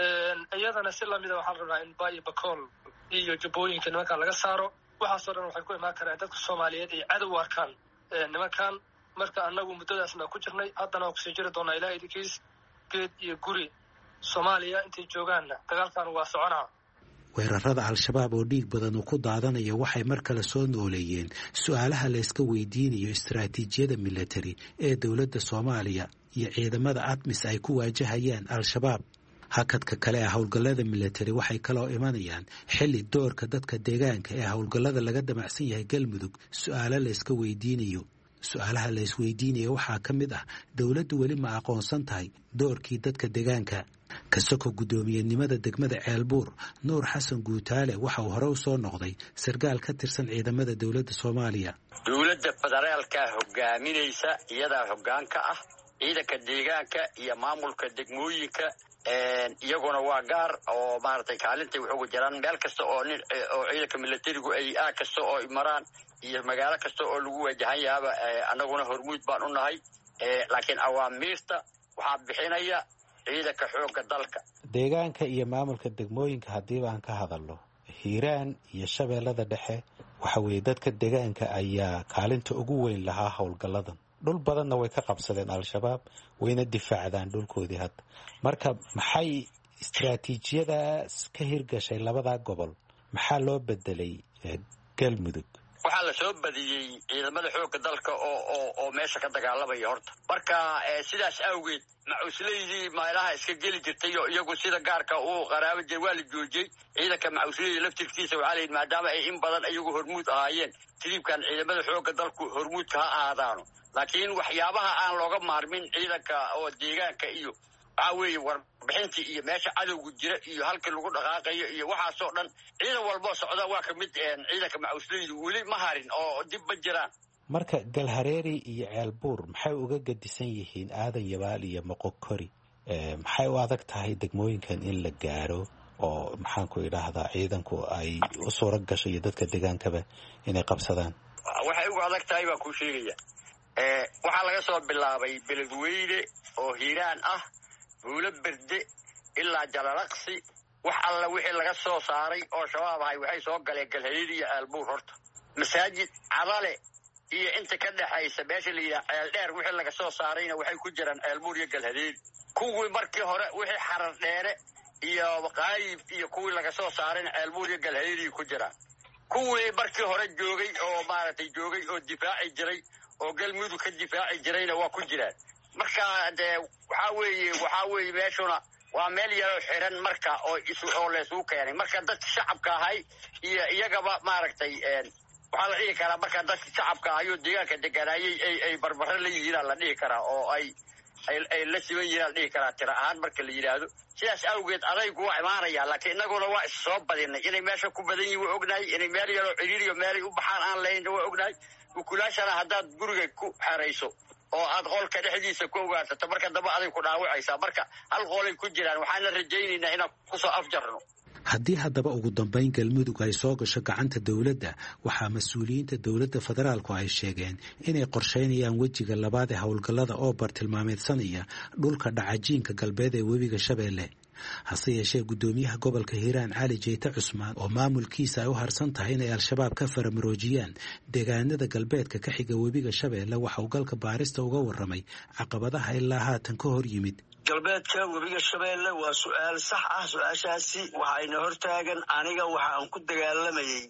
iyadana si lamida waxaa la rabaa in Bayo Bakool iyo jubbooyinka nimankan laga saaro. waxaasoo dhan waxay ku imaan karaan dadka Soomaaliyeed ay cadow arkaan nimankan. marka annagu muddadaasna ku jirnay, haddana waa kusii jiri doonaa ilaa idinkiis geed iyo guri Soomaaliya intay joogaanna dagaalkan waa soconaa. weerarada al-shabaab oo dhiig badan uu ku daadanaya waxay mar kale soo nooleeyeen su-aalaha la iska weydiinayo istaraatiijiyada militari ee dowladda Soomaaliya iyo ciidamada ATMIS ay ku waajahayaan al-shabaab. hakadka kale ee howlgallada militari waxay kaloo imanayaan xilli doorka dadka deegaanka ee howlgallada laga damacsan yahay Galmudug su-aalo la iska weydiinayo. su-aalaha la isweydiinaya waxaa ka mid ah dowladdu weli ma aqoonsan tahay doorkii dadka deegaanka. kasoko guddoomiyenimada degmada Ceelbuur, Nuur Xasan Guutaale waxa uu hore u soo noqday sargaal ka tirsan ciidamada dowladda Soomaaliya. dowladda federaalka hogaaminaysa iyadaa hoggaanka ah ciidanka deegaanka iyo maamulka degmooyinka iyaguna waa gaar oo maaragtay kaalintay wuxuu jiraan meel kasta oo ciidanka militarigu ay kasta oo maraan iyo magaalo kasta oo lagu wajahan yaaba annaguna hormuud baan u nahay. laakiin awaamiirta waxaa bixinaya ciidanka xoogga dalka. deegaanka iyo maamulka degmooyinka haddii baan ka hadalno, Hiiraan iyo Shabeellada Dhexe waxa weeye dadka deegaanka ayaa kaalinta ugu weyn lahaa howlgalladan. dhul badanna way ka qabsadeen al-shabaab, wayna difaacdaan dhulkoodii hadda. marka maxay istaraatiijiyadaas ka hirgashay labada gobol? maxaa loo bedelay Galmudug? waxaa la soo badiyey ciidamada xoogga dalka oo meesha ka dagaalamaya horta. marka sidaas awgeed macuuslaydii meelaha iska geli jirtay oo iyagu sida gaarka uu qaraabo jiray waa la joojiyey. ciidanka macuusleyda laftirkiisa waxaa la yidhi maadaama ay in badan iyagu hormuud ahaayeen tiriibkan ciidamada xoogga dalku hormuudka ha ahaadaano. laakiin waxyaabaha aan looga maarmin ciidanka oo deegaanka iyo waxaa weeye warbixintii iyo meesha cadowgu jira iyo halkii lagu dhaqaaqayo iyo waxaasoo dhan ciidan walboo socda waa ka mid ciidanka macuusleydu weli ma harin oo dib ma jiraan. marka Galhareeri iyo Ceelbuur maxay uga gadisan yihiin Aadan Yabaal iyo Moqokori? maxay u adag tahay degmooyinkan in la gaaro oo maxaan ku idhaahdaa ciidanku ay u suura gashay iyo dadka deegaankaba inay qabsadaan? waxay ugu adag tahay baan kuu sheegaya. waxaa laga soo bilaabay Beledweyne oo Hiiraan ah, Buulo Berde ilaa Jalalaqsi. wax alla wixii laga soo saaray oo shabaab ahay waxay soo galeen Galhareeri iyo Ceelbuur horta. masaajid Cadale iyo inta ka dhaxaysa meesha la yidhaha Ceeldheer wixii laga soo saarayna waxay ku jiraan Ceelbuur iyo Galhareeri. kuwii markii hore wixii Xarar Dheere iyo Qaayib iyo kuwii laga soo saarayna Ceelbuur iyo Galhareeri ku jiraan. kuwii markii hore joogay oo maaragtay joogay oo difaaci jiray oo Galmudug ka difaaci jirayna waa ku jiraan. marka dee waxaa weeye meeshuna waa meel yaroo xiran marka oo leesuu keenay. marka dadka shacabka ahay iyo iyagaba maaragtay waxaa la dhihi karaa marka dadka shacabka ahayoo deegaanka deganaayay ay barbaro la yihiinaa la dhihi karaa oo ay la siban yihiin la dhihi karaa tira ahaan marka la yidhaahdo. sidaas awgeed adaygu waa imaanaya, laakiin innaguna waa is soo badinay inay meesha ku badan yihin waa ognahay, inay meel yaroo ciriiriyo meelay u baxaan aan lahaynna waa ognahay. ukulaashana haddaad guriga ku xerayso oo aad qolka dhexdiisa ku ogaansato marka dambe aday ku dhaawacaysaa. marka hal qolay ku jiraan, waxaana rajaynaynaa inaan kusoo afjarno. haddii haddaba ugu dambayn galmudug ay soo gasho gacanta dowladda waxaa mas-uuliyiinta dowladda federaalku ay sheegeen inay qorshaynayaan wejiga labaad ee howlgallada oo bartilmaameedsanaya dhulka dhacajiinka galbeed ee webiga shabeelle hase yeeshee guddoomiyaha gobolka hiiraan cali jeyte cusmaan oo maamulkiisa ay u harsan tahay inay al-shabaab ka faramaroojiyaan deegaanada galbeedka ka xiga webiga shabeelle waxa uu galka baarista uga warramay caqabadaha ilaa haatan ka hor yimid galbeedka webiga shabeelle waa su-aal sax ah. su-aashaasi waxayna hortaagan aniga waxa aan ku dagaalamayey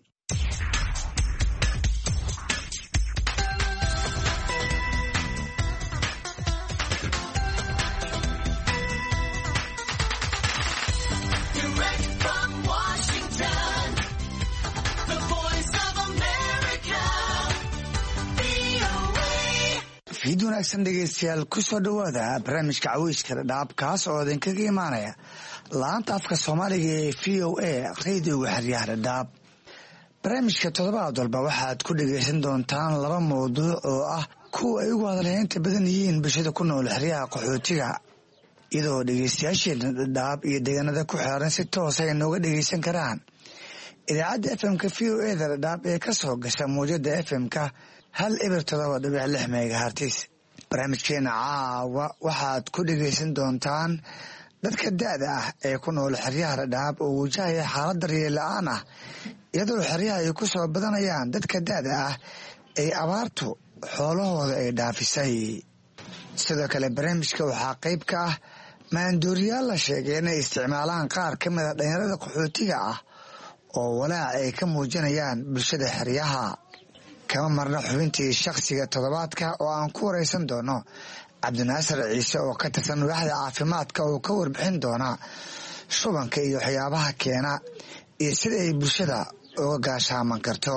fiid wanaagsan dhegaystayaal ku soo dhowaada barnaamijka caweyska dhadhaab kaas oo idinkaga imaanaya laanta afka soomaaliga ee v o a radioga xeryaha dhadhaab barnaamijka toddobaad walba waxaad ku dhegaysan doontaan laba mawduuc oo ah kuwa ay ugu hadalhaynta badan yihiin bulshada ku nool xeryaha qaxootiga iyadoo dhegaystayaasheena dhadhaab iyo deegaanada ku xeeran si toosa ay nooga dhegaysan karaan idaacadda fmka v o a da dhadhaab ee ka soo gasha mawjada fmka 107.6 megahertis barnaamijkeena caawa waxaad ku dhegaysan doontaan dadka da-da ah ee ku nool xeryaha dhadhaab oo wajahaya xaalad daryeel la-aan ah iyadoo xeryaha ay ku soo badanayaan dadka da-da ah ee abaartu xoolahooda ay dhaafisay sidoo kale barnaamijka waxaa qayb ka ah maandooriyaal la sheegay inay isticmaalaan qaar ka mida dhalinyarada qaxootiga ah oo walaac ay ka muujinayaan bulshada xeryaha kama marna xubintii shakhsiga toddobaadka oo aan ku waraysan doono cabdinaasir ciise oo ka tirsan waaxda caafimaadka oo ka warbixin doona shubanka iyo waxyaabaha keena iyo sida ay bulshada uga gaashaaman karto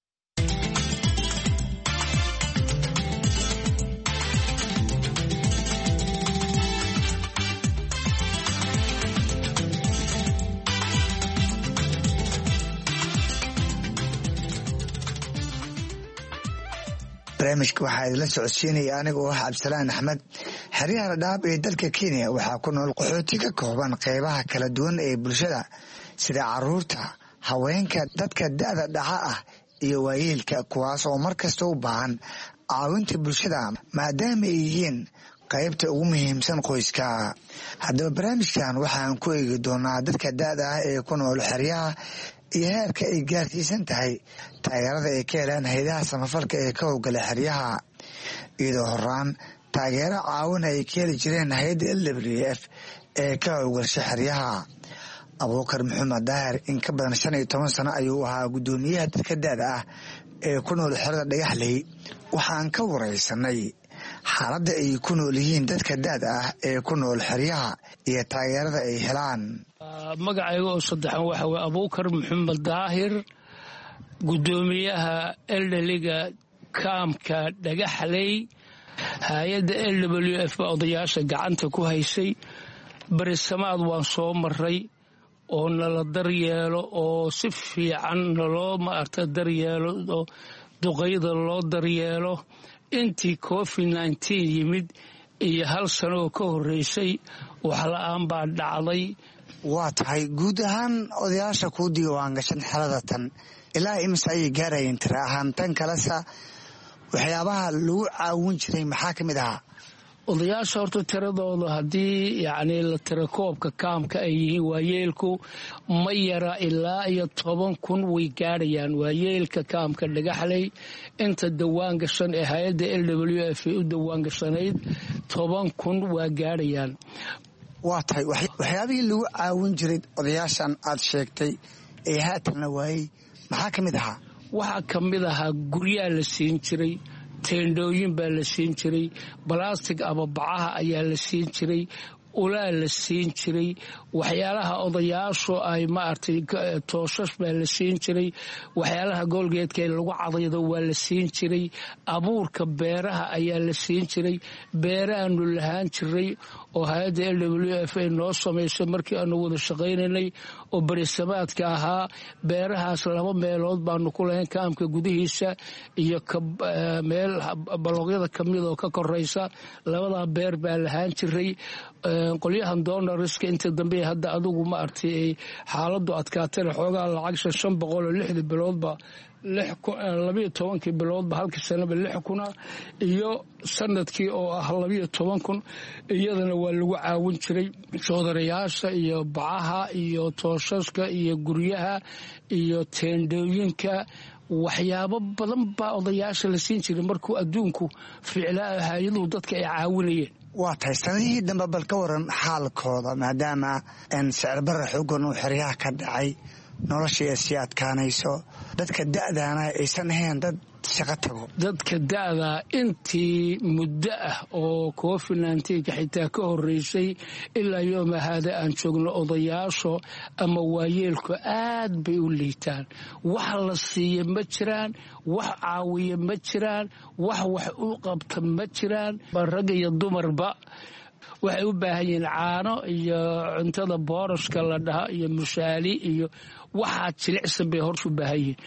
barnaamijka waxaa idinla socodsiinaya aniga oo ah cabdisalaan axmed xeryaha dhadhaab ee dalka kenya waxaa ku nool qaxooti ka kooban qeybaha kala duwan ee bulshada sida caruurta haweenka dadka da-da dhaca ah iyo waayeelka kuwaas oo mar kasta u baahan caawinta bulshada maadaama ay yihiin qaybta ugu muhiimsan qoyska haddaba barnaamijkan waxaan ku eegi doonaa dadka da-da ah ee ku nool xeryaha iyo heerka ay gaarsiisan tahay taageerada ay ka helaan haydaha samafalka ee ka howgala xeryaha iyadoo horaan taageero caawin ay ka heli jireen hay-adda LWF ee ka howgasha xeryaha abuukar maxamed daahir in ka badan 15 sano ayuu ahaa guddoomiyaha dadka da-da ah ee ku nool xerada dhagaxley waxaan ka waraysanay xaaladda ay ku nool yihiin dadka da-da ah ee ku nool xeryaha iyo taageerada ay helaan magacayga oo saddexan waxa weye abuukar maxamed daahir guddoomiyaha eldheliga kaamka dhagaxley hay-adda LWF baa odayaasha gacanta ku haysay berisamaad waan soo maray oo nala daryeelo oo si fiican naloo maarta daryeelo oo duqayda loo daryeelo intii covid-19 yimid iyo 1 sano oo ka horreysay wax la-aan baa dhacday waa tahay guud ahaan odayaasha kuu diiwaan gashan xerada tan ilaa imise ayay gaarayeen tira ahaan tan kalesa waxyaabaha lagu caawin jiray maxaa ka mid ahaa odayaasha horta tiradooda haddii yacni la tira koobka kaamka ay yihiin waayeelku ma yara ilaa iyo 10,000 way gaadhayaan waayeelka kaamka dhagaxley inta dawaan gashan ee hay-adda LWF u dawaan gashanayd 10,000 waa gaadhayaan waa tahay waxyaabihii lagu caawin jiray odayaashan aad sheegtay ee haatanna waayey maxaa ka mid ahaa waxaa ka mid ahaa guryaa la siin jiray teendhooyin baa la siin jiray balastig ama bacaha ayaa la siin jiray ulaa la siin jiray waxyaalaha odayaashu ay maartay tooshash baa la siin jiray waxyaalaha goolgeedka lagu cadaydo waa la siin jiray abuurka beeraha ayaa la siin jiray beerahaanu lahaan jiray oo hay-adda LWF ay noo samaysay markii aanu wada shaqaynaynay oo berisamaadka ahaa beerahaas 2 meelood baanu ku lahayn kaamka gudihiisa iyo meel baloogyada kamid oo ka koraysa 2 beer baa lahaan jiray qolyahan doonariska inta dambe hadda adugu ma artay ay xaaladu adkaatana xoogaa lacag 560 biloodba 12 biloodba halkii sanaba 6,000 iyo sanadkii oo ah 12,000 iyadana waa lagu caawin jiray joodarayaasha iyo bacaha iyo tooshaska iyo guryaha iyo teendhooyinka waxyaabo badan baa odayaasha la siin jiray markuu adduunku ficlaa hay'aduhu dadka ay caawinayeen. waa tahay sanadihii dambe bal ka waran xaalkooda maadaama sicir barra xoogan uu xeryaha ka dhacay noloshii ay sii adkaanayso dadka da'daana aysan ahayn dad shaqo tago. dadka da'da intii muddo ah oo COVID-19 xitaa ka horeysay ilaa yooma hada aan joogno odayaasho ama waayeelku aad bay u liitaan. wax la siiya ma jiraan, wax caawiya ma jiraan, wax u qabta ma jiraan. rag iyo dumarba waxay u baahan yihiin caano iyo cuntada boorashka la dhaha iyo mushaali iyo waxaa jilicsan bay horta u baahan yihiin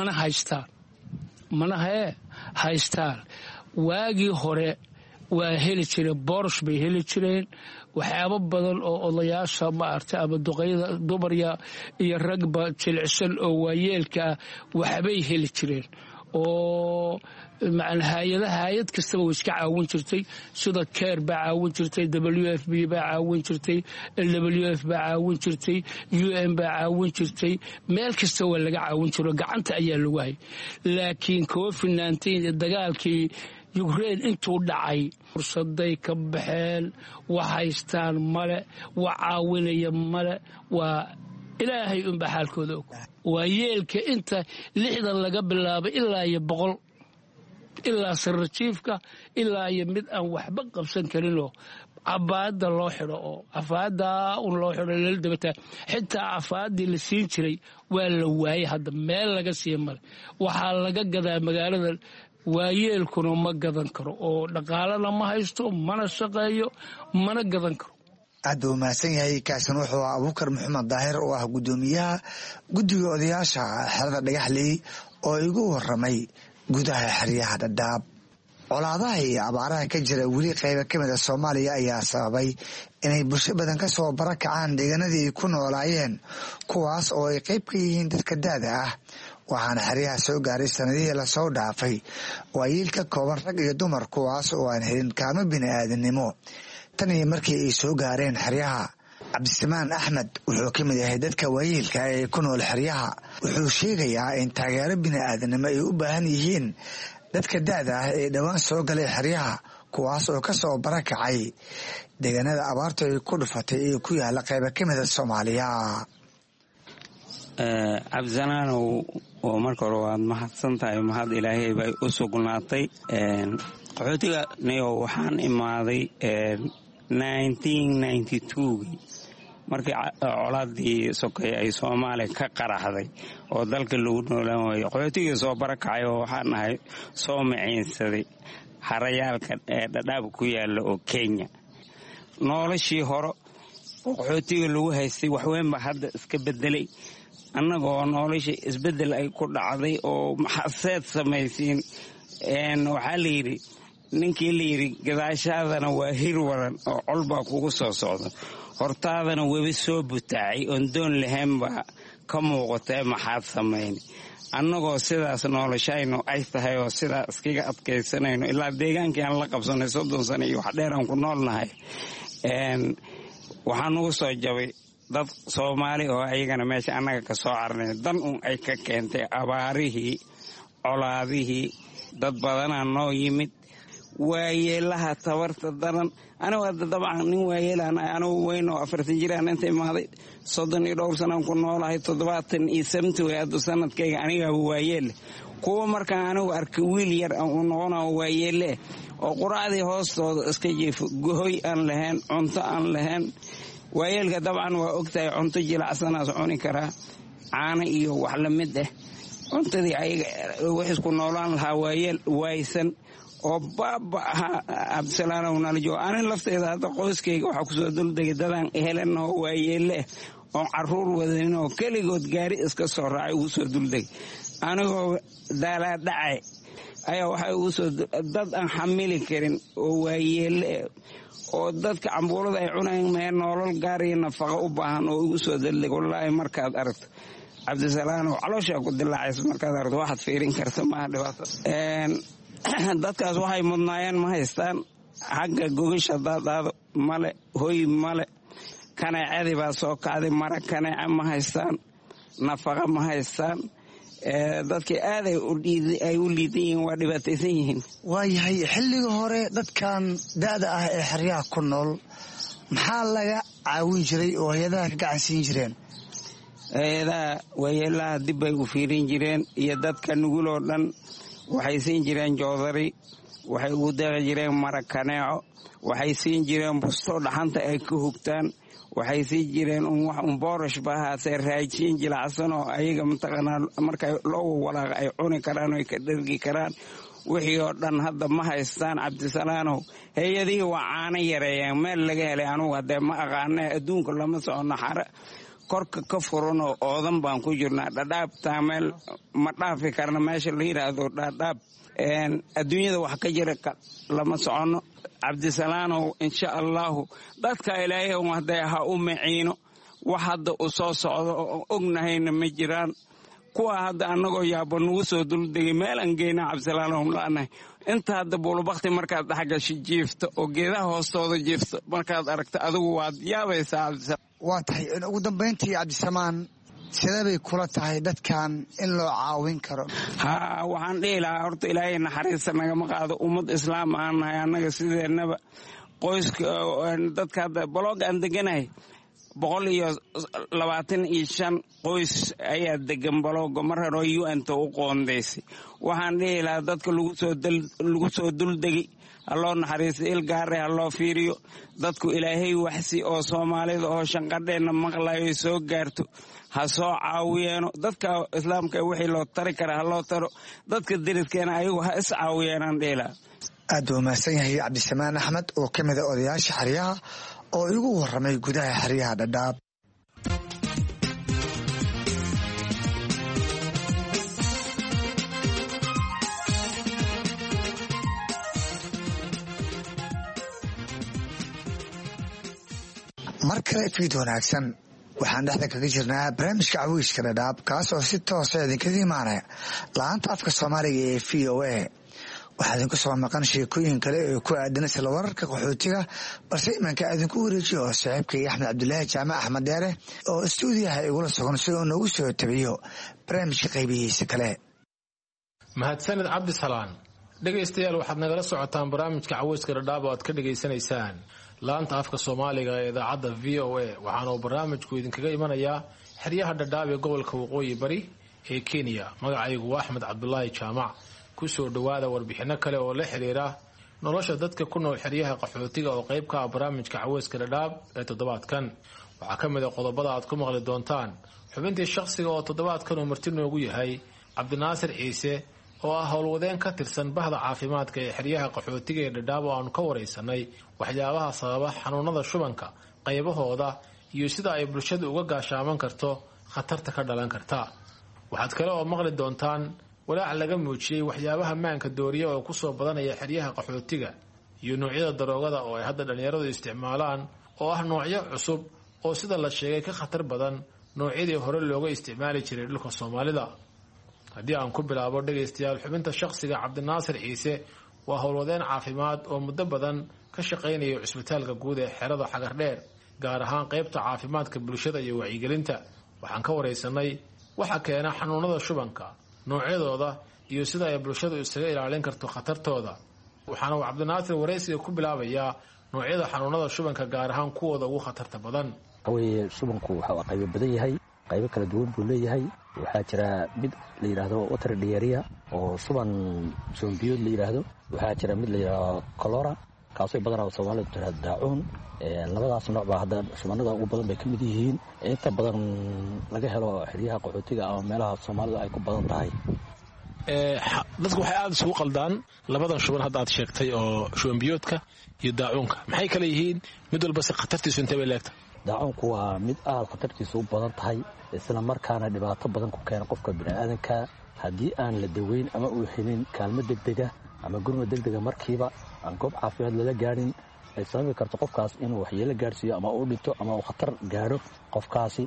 mana haystaan. waagii hore waa heli jireen boorosh bay heli jireen waxyaabo badan oo odayaasha maartay ama duqeyda dumarya iyo ragba jilicsan oo waayeelka waxbay heli jireen oo hay'ad kastaba way iska caawin jirtay sida care baa caawin jirtay, WFP baa caawin jirtay, LWF baa caawin jirtay, UN baa caawin jirtay, meel kasta waa laga caawin jiro gacanta ayaa lagu hayay. laakiin COVID-19 dagaalkii Ukraine intuu dhacay fursaday ka baxeen wax haystaan male wax caawinaya male waa ilaahay unba xaalkooda og. waayeelka inta 60 laga bilaabay ilaa iyo 100 ilaa sarrajiifka ilaa iyo mid aan waxba qabsan karinoo cabaada loo xidho oo cafaada loo xidho lala dabataa xitaa cafaadii la siin jiray waa la waayay hadda meel laga siiya male waxaa laga gadaa magaalada waayeelkuna ma gadan karo oo dhaqaalana ma haysto mana shaqeeyo mana gadan karo. aad buu mahadsan yahay. kaasan wuxuu Abuukar Maxamed Daahir oo ah gudoomiyaha guddiga odayaasha xerada Dhagaxley oo igu waramay gudaha xeryaha Dhadhaab. colaadaha iyo abaaraha ka jira weli qaybo ka mid ah Soomaaliya ayaa sababay inay bulsho badan ka soo barakacaan deegaanadii ay ku noolaayeen kuwaas oo ay qayb ka yihiin dadka da'da ah waxaana xeryaha soo gaaray sanadihii la soo dhaafay waayeelka ka kooban rag iyo dumar kuwaas oo aan helin kaalmo bini'aadanimo tan iyo markii ay soo gaareen xeryaha. Cabdismaan Axmed wuxuu ka mid yahay dadka waayeelka ee ku nool xeryaha wuxuu sheegayaa in taageero bini'aadanimo ay u baahan yihiin dadka da'da ah ee dhawaan soo galay xeryaha kuwaas oo ka soo barakacay deegaanada abaartu ay ku dhufatay ee ku yaala qaybo ka mid ah Soomaaliya. cabdisanaanow oo marka hore waad mahadsan tahay mahad ilaahay bay u sugnaatay. qaxootiga nayo waxaan imaaday 1992 markii colaadii sokay ay Soomaaliya ka qaraxday oo dalka lagu noolaan waayay qaxootigii soo barakacay oo waxaan ahay soo maciinsaday harayaalka Dhadhaab ku yaala oo Kenya. noloshii hore oo qaxootiga lagu haystay wax weyn ba hadda iska bedelay annagoo noloshii isbedel ay ku dhacday oo maxaseed samaysiin waxaa la yidhi ninkii la yidhi gadaashaadana waa hir waran oo colbaa kugu soo socda hortaadana webi soo butaacay oon doon lahayn baa ka muuqatee maxaad samayni. annagoo sidaas noloshayno ay tahay oo sidaa iskaga adkaysanayno ilaa deegaankii aan la qabsanay 30 sano iyo wax dheer aan ku noolnahay waxaa nugu soo jabay dad Soomaali oo ayagana meesha annaga ka soo carnay dan ay ka keentay abaarihii colaadihii dad badanaa noo yimid waayeelaha tabarta daran anigu hadda dabcan nin waayeelaan anigu weyn oo 40 jiraan inta imaaday 32 sano ku noolahay 77 hadda sanadkayga aniga waayeel kuwa markaan anigu arkay wiil yar oo noqonayo waayeele oo quraacdii hoostooda iska jiifo gohoy aan lahayn cunto aan lahayn. waayeelka dabcan waa ogtahay cunto jilacsanaas cuni karaa caano iyo wax la mid ah cuntadii ayaga wax isku noolaan lahaa waayeel waaysan oo baaba Cabdisalaam nalajo aan lafteeda hadda qoyskayga waxa ku soo duldegay dadaan helan oo waayeele oo caruur wadeen oo kaligood gaari iska soo raacay ugu soo duldegay anigoo daala dhacay ayaa waxay ugu soo dad aan xamili karin oo waayeelle oo dadka cambuulada ay cunayaan mee nolol gaar iyo nafaqo u baahan oo ugu soo daldeg wallaahi markaad aragto cabdisalaam oo calooshaa ku dilaacaysa markaad aragto waxaad fiirin karta maaha dhibaato dadkaas waxay mudnaayeen ma haystaan xagga gogasha daadaado male hoy male kaneecadii baa soo kacday mara kaneeca ma haystaan nafaqa ma haystaan dadkii aad ay u liidan yihiin waa dhibaataysan yihiin waayahay xilliga hore dadkan da'da ah ee xeryaha ku nool maxaa laga caawin jiray oo hay-adaha ka gacan siin jireen hay-adaha waayeelaha dib bay u fiirin jireen iyo dadka nuguloo dhan waxay siin jireen joodari waxay ugu deeqi jireen mara kaneeco waxay siin jireen busto dhaxanta ay ka hugtaan waxay sii jireen wax boorash ba ahaatee raajin jilacsan oo ayaga mataqaanaa marka loo walaaqa ay cuni karaan oo ay ka dhergi karaan wixii oo dhan hadda ma haystaan cabdisalaanow hay-adihii waa caano yareeyeen meel laga helay anugu haddee ma aqaana adduunka lama socono xare korka ka furan oo oodan baan ku jirnaa dhadhaabtaa meel ma dhaafi karna meesha la yidhaahdo dhadhaab adduunyada wax ka jira lama socono cabdisalaanow insha allahu dadka ilaahay hadee ha u maciino wax hadda u soo socdo oo ognahayna ma jiraan kuwa hadda annagoo yaabo nagu soo duldegay meel aan geyna cabdisalaanow la'nahay inta hadda buulubakti markaad dhexgasho jiifto oo geedaha hoostooda jiifto markaad aragto adigu waad yaabaysaa cabdisalaam waa tahay ugu dambayntii cabdisamaan sidee bay kula tahay dadkan in loo caawin karo waxaan dhihi lahaa horta ilaahay naxariista nagama qaado ummad islaam aan nahay annaga sideennaba qoyska dadka hadda balooga aan deganahay 125 qoys ayaa degan balooga mar hore UN-ta u qoondaysay waxaan dhihi lahaa dadka lagu soo duldegi halloo naxariista il gaare ha loo fiiriyo dadku ilaahay waxsi oo soomaalida oo shanqadheenna maqlayo soo gaarto ha soo caawiyeeno dadka islaamka wixii loo tari kara ha loo taro dadka deriskeena ayagu ha is caawiyeenaan dheelaa aad u mahadsan yahay cabdisamaan axmed oo ka mid a odayaasha xeryaha oo igu warramay gudaha xeryaha dhadhaab mar kale fiid wanaagsan waxaan dhexda kaga jirnaa barnaamijka cawiyska dhadhaab kaas oo si toosa idinkaga imaanaya la-aanta afka soomaaliga ee v o a waxaa idinku soo maqan sheekooyin kale oo ku aadan isla wararka qaxootiga balse imanka idinku wareejiyo oo saaxiibkay axmed cabdulaahi jaamac axmed deere oo istuudiyaha igula sugan si uu noogu soo tabiyo barnaamijka qaybihiisa kale. mahadsanid cabdisalaan dhegaystayaal waxaad nagala socotaan barnaamijka cawiyska dhadhaab oo aad ka dhegaysanaysaan laanta afka soomaaliga ee idaacadda v o a waxaana uu barnaamijku idinkaga imanayaa xeryaha dhadhaab ee gobolka waqooyi bari ee kenya. magacaygu waa axmed cabdulaahi jaamac. kusoo dhowaada warbixinno kale oo la xiriira nolosha dadka ku nool xeryaha qaxootiga oo qayb ka ah barnaamijka cawiyska dhadhaab ee toddobaadkan. waxaa ka mid a qodobada aad ku maqli doontaan xubintii shakhsiga oo toddobaadkan uu marti noogu yahay cabdinaasir ciise oo ah howlwadeen ka tirsan bahda caafimaadka ee xeryaha qaxootiga ee dhadhaab oo aanu ka waraysanay waxyaabaha sababa xanuunada shubanka qaybahooda iyo sida ay bulshadu uga gaashaaman karto khatarta ka dhalan karta. waxaad kale oo maqli doontaan walaac laga muujiyey waxyaabaha maanka dooriya oo kusoo badanaya xeryaha qaxootiga iyo noocyada daroogada oo ay hadda dhallinyaradu isticmaalaan oo ah noocyo cusub oo sida la sheegay ka khatar badan noocyadii hore looga isticmaali jiray dhulka soomaalida. haddii aan ku bilaabo dhegaystayaal xubinta shakhsiga cabdinaasir ciise waa howlwadeen caafimaad oo muddo badan ka shaqaynaya cusbitaalka guud ee xerada xagardheer gaar ahaan qaybta caafimaadka bulshada iyo wacyigelinta. waxaan ka waraysanay waxa keena xanuunada shubanka, noocyadooda iyo sida ay bulshadu isaga ilaalin karto khatartooda. waxaana uu cabdinaasir waraysiga ku bilaabayaa noocyada xanuunada shubanka gaar ahaan kuwooda ugu khatarta badan. shubanku waxa qaybo badan yahay, qaybo kala duwan buu leeyahay. waxaa jira mid la yidhaahdo water diarrhea oo shuban soombiyood la yidhaahdo. waxaa jira mid la yidhaahdo cholera kaasoo badanaa soomaalidu tiraahdo daacuun. labadaas nooc baa hadda shubanada ugu badan bay ka mid yihiin. inta badan laga helo xeryaha qaxootiga ama meelaha soomaalida ay ku badan tahay. dadku waxay aada isugu qaldaan labadan shuban hadda aad sheegtay oo shubanbiyoodka iyo daacuunka. maxay kale yihiin? mid walba si khatartiisu intay bay leegtahay. daacuunku waa mid aada khatartiisu u badan tahay isla markaana dhibaato badan ku keena qofka biniaadanka. haddii aan la daweyn ama uu helin kaalmo degdega ama gurmad degdega markiiba aan goob caafimaad lala gaadhin ay sababi karto qofkaas inuu waxyeelo gaadhsiiyo ama uu dhinto ama uu khatar gaadho qofkaasi.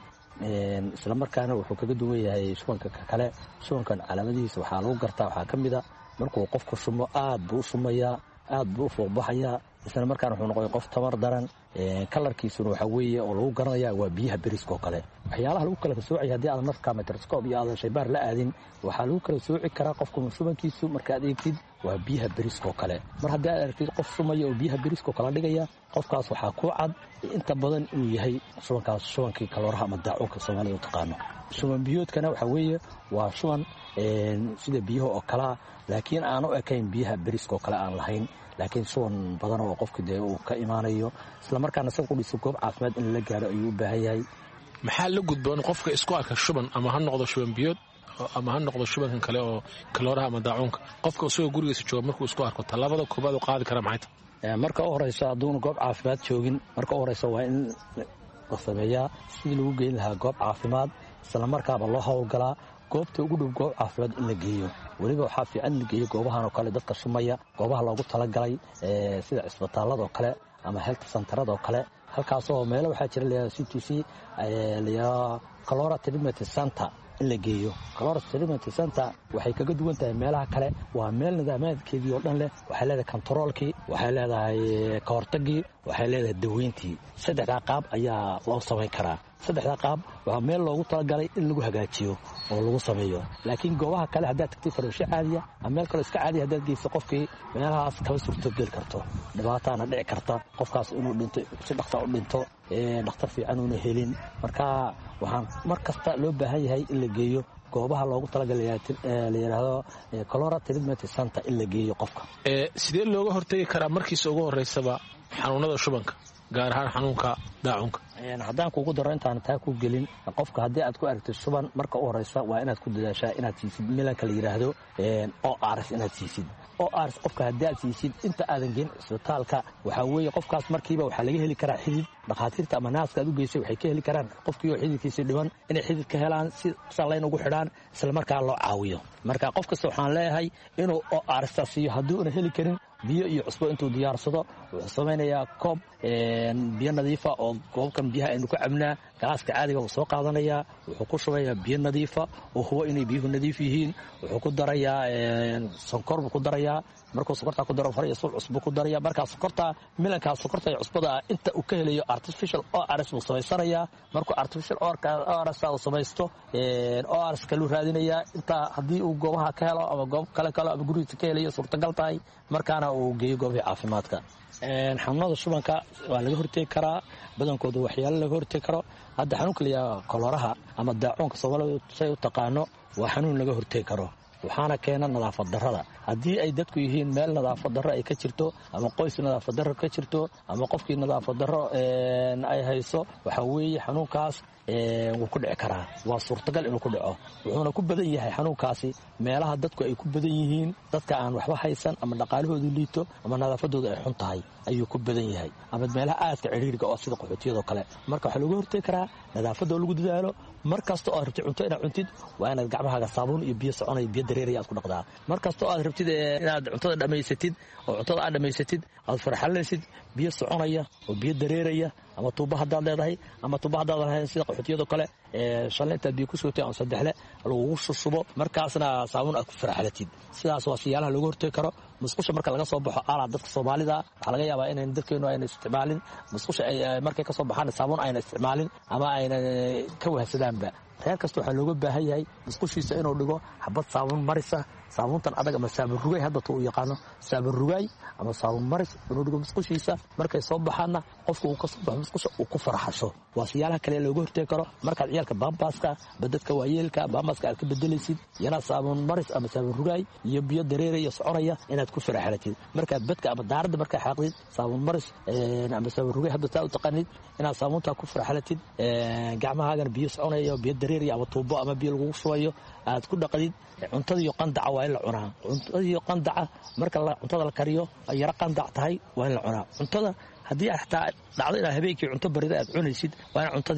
isla markaana wuxuu kaga duwan yahay shubanka kale. shubankan calaamadihiisa waxaa lagu gartaa waxaa ka mid a markuu qofku shumo aad buu u shumayaa, aad buu u fuuqbaxayaa, isla markaana wuxuu noqday qof tamar daran. kalarkiisuna waxaa weeye oo lagu garanaya waa biyaha beriska oo kale. waxyaalaha lagu kala soocaya haddii aadan markaa microscope iyo aadan shaybaar la aadin waxaa lagu kala sooci karaa qofku shubankiisu markaad eegtid waa biyaha beriska oo kale. mar haddii aad aragtid qof shumaya oo biyaha beriska oo kala dhigaya qofkaas waxaa ku cad inta badan inuu yahay shubankaas shubankii kalooraha ama daacuunka soomaalida u taqaano. shuban biyoodkana waxaa weeye waa shuban sida biyaha oo kalea laakiin aan u ekayn biyaha beriska oo kale aan lahayn, laakiin shuban badan oo qofka dee uu ka imaanayo isla markaana isaga qudhiisa goob caafimaad in la gaadho ayuu u baahan yahay. maxaa la gudboon qofka isku arka shuban ama ha noqdo shuban biyood ama ha noqdo shubankan kale oo kalooraha ama daacuunka, qofka isagoo gurigiisa jooga markuu isku arko tallaabada koobaad u qaadi kara maxay tahay? marka u horeyso hadduuna goob caafimaad joogin, marka u horeyso waa in la sameeyaa sidii lagu geyn lahaa goob caafimaad, isla markaaba loo howlgalaa goobta ugu dhow goob caafimaad in la geeyo. weliba waxaa fiican in la geeyo goobahan oo kale dadka shumaya, goobaha loogu talagalay sida cisbitaalada oo kale ama health centerada oo kale. halkaasoo meelo waxaa jira layihahdo CTC layihahdo Cholera Treatment Center in la geeyo. Cholera Treatment Center waxay kaga duwan tahay meelaha kale, waa meel nidaamkeedii oo dhan leh. waxay leedahay kontaroolkii, waxay leedahay ka hortagii, waxay leedahay daweyntii. saddexdaa qaab ayaa loo samayn karaa. saddexdaa qaab waa meel loogu talagalay in lagu hagaajiyo oo lagu sameeyo. laakiin goobaha kale haddaad tagtay farmasho caadiya ama meel kaleo iska caadiya haddaad geyso qofkii meelahaas kama suurtogeli karto, dhibaataana dhici karta qofkaas inuu dhinto, si dhaqsa u dhinto, dhakhtar fiican uuna helin. marka waxaan mar kasta loo baahan yahay in la geeyo goobaha loogu talagalay la yidhaahdo Cholera Treatment Center in la geeyo qofka. sidee looga hortagi karaa markiisa ugu horeysaba xanuunada shubanka, gaar ahaan xanuunka daacuunka? haddaan kuugu daro intaan taa ku gelin, qofka haddii aad ku aragtid shuban marka u horeysa waa inaad ku dadaashaa inaad siisid milanka la yidhaahdo ORS inaad siisid. ORS qofka haddii aad siisid inta aadan geyn cisbitaalka waxaa weeye qofkaas markiiba waxaa laga heli karaa xidid. dhakhaatiirta ama naaska aad u geysay waxay ka heli karaan qofkii oo xididkiisii dhiban inay xidid ka helaan si salayn ugu xidhaan isla markaa loo caawiyo. marka qof kasta waxaan leeyahay inuu ORS siiyo. haddii una heli karin biyo iyo cusbo intuu diyaarsado wuxuu samaynayaa koob biyo nadiifa oo koobkan biyaha aynu ku cabnaa galaaska caadiga uu soo qaadanayaa, wuxuu ku shubayaa biyo nadiifa oo hubo inay biyuhu nadiif yihiin, wuxuu ku darayaa sonkor buu ku darayaa. markuu sokortaa ku daro fariya sul cusbo ku daraya. markaa sokorta milankaa sokorta iyo cusbada inta uu ka helayo artificial ORS buu samaysanayaa. markuu artificial ORS uu samaysto ORS kaluu raadinayaa. intaa haddii uu goobaha ka helo ama goob kale ama gurigiisa ka helayo suurtagal tahay markaana uu geeyo goobihii caafimaadka. xanuunada shubanka waa laga hortegi karaa, badankooda waxyaalo laga hortegi karo. hadda xanuunka layaa kolooraha ama daacuunka soomaalida say u taqaano waa xanuun laga hortegi karo, waxaana keena nadaafad darrada. haddii ay dadku yihiin meel nadaafad darro ay ka jirto ama qoys nadaafad darro ka jirto ama qofkii nadaafad darro ay hayso waxaa weeye xanuunkaas wuu ku dhici karaa, waa suurtagal inuu ku dhaco. wuxuuna ku badan yahay xanuunkaasi meelaha dadku ay ku badan yihiin, dadka aan waxba haysan ama dhaqaalahoodu liito ama nadaafadooda ay xun tahay ayuu ku badan yahay, ama meelaha aadka cidhiiriga oo sida qaxootiyadoo kale. marka waxaa lagu hortegi karaa nadaafadoo lagu dadaalo. mar kasta oo aad rabtid cunto inaad cuntid waa inaad gacmahaaga saabuun iyo biyo soconaya biyo dareeraya aad ku dhaqdaa. mar kasta oo aad rabtid inaad cuntada dhammaysatid oo cuntada aad dhammaysatid aad farxalinaysid biyo soconaya oo biyo dareeraya, ama tuuba haddaad leedahay ama tuuba haddaadan lahayn sida qaxootiyadoo kale shalay intaad biyo ku sugtay ama saddexle lagugu shushubo markaasna saabuun aad ku farxalatid. sidaas waa siyaalaha looga hortegi karo. musqusha marka laga soo baxo alaa dadka Soomaalida waxaa laga yaabaa inay dadkeenu ayna isticmaalin musqusha markay ka soo baxaan saabuun ayna isticmaalin ama ayna ka wahsadaanba. reer kasta waxaa looga baahan yahay musqushiisa inuu dhigo xabad saabuun marisa, saabuuntan adag ama saabun rugay hadda uu yaqaano saabun rugay ama saabun maris inuu dhigo musqushiisa. markay soo baxaana qofku uu ka soo baxo musqusha uu ku farxasho. waa siyaalaha kale looga hortegi karo. markaad ciyaalka bambaska badadka waayeelka bambaska aad ka bedelaysid yana saabuun maris ama saabun rugay iyo biyo dareeraya soconaya inaad ku farxalatid. markaad badka ama daarada markaa xaaqdid saabuun maris ama saabun rugay hadda taa u taqaanid inaad saabuunta ku farxalatid, gacmahaagana biyo soconaya biyo dareeraya ama tuubo ama biyo lagu shubayo aad ku dhaqdid. cuntadiiyo qandaca waa in la cunaa. cuntadiiyo qandaca marka cuntada la kariyo ay yara qandac tahay waa in la cunaa. cuntada haddii xataa dhacdo inaad habeenkii cunto barida aad cunaysid waa in cuntadii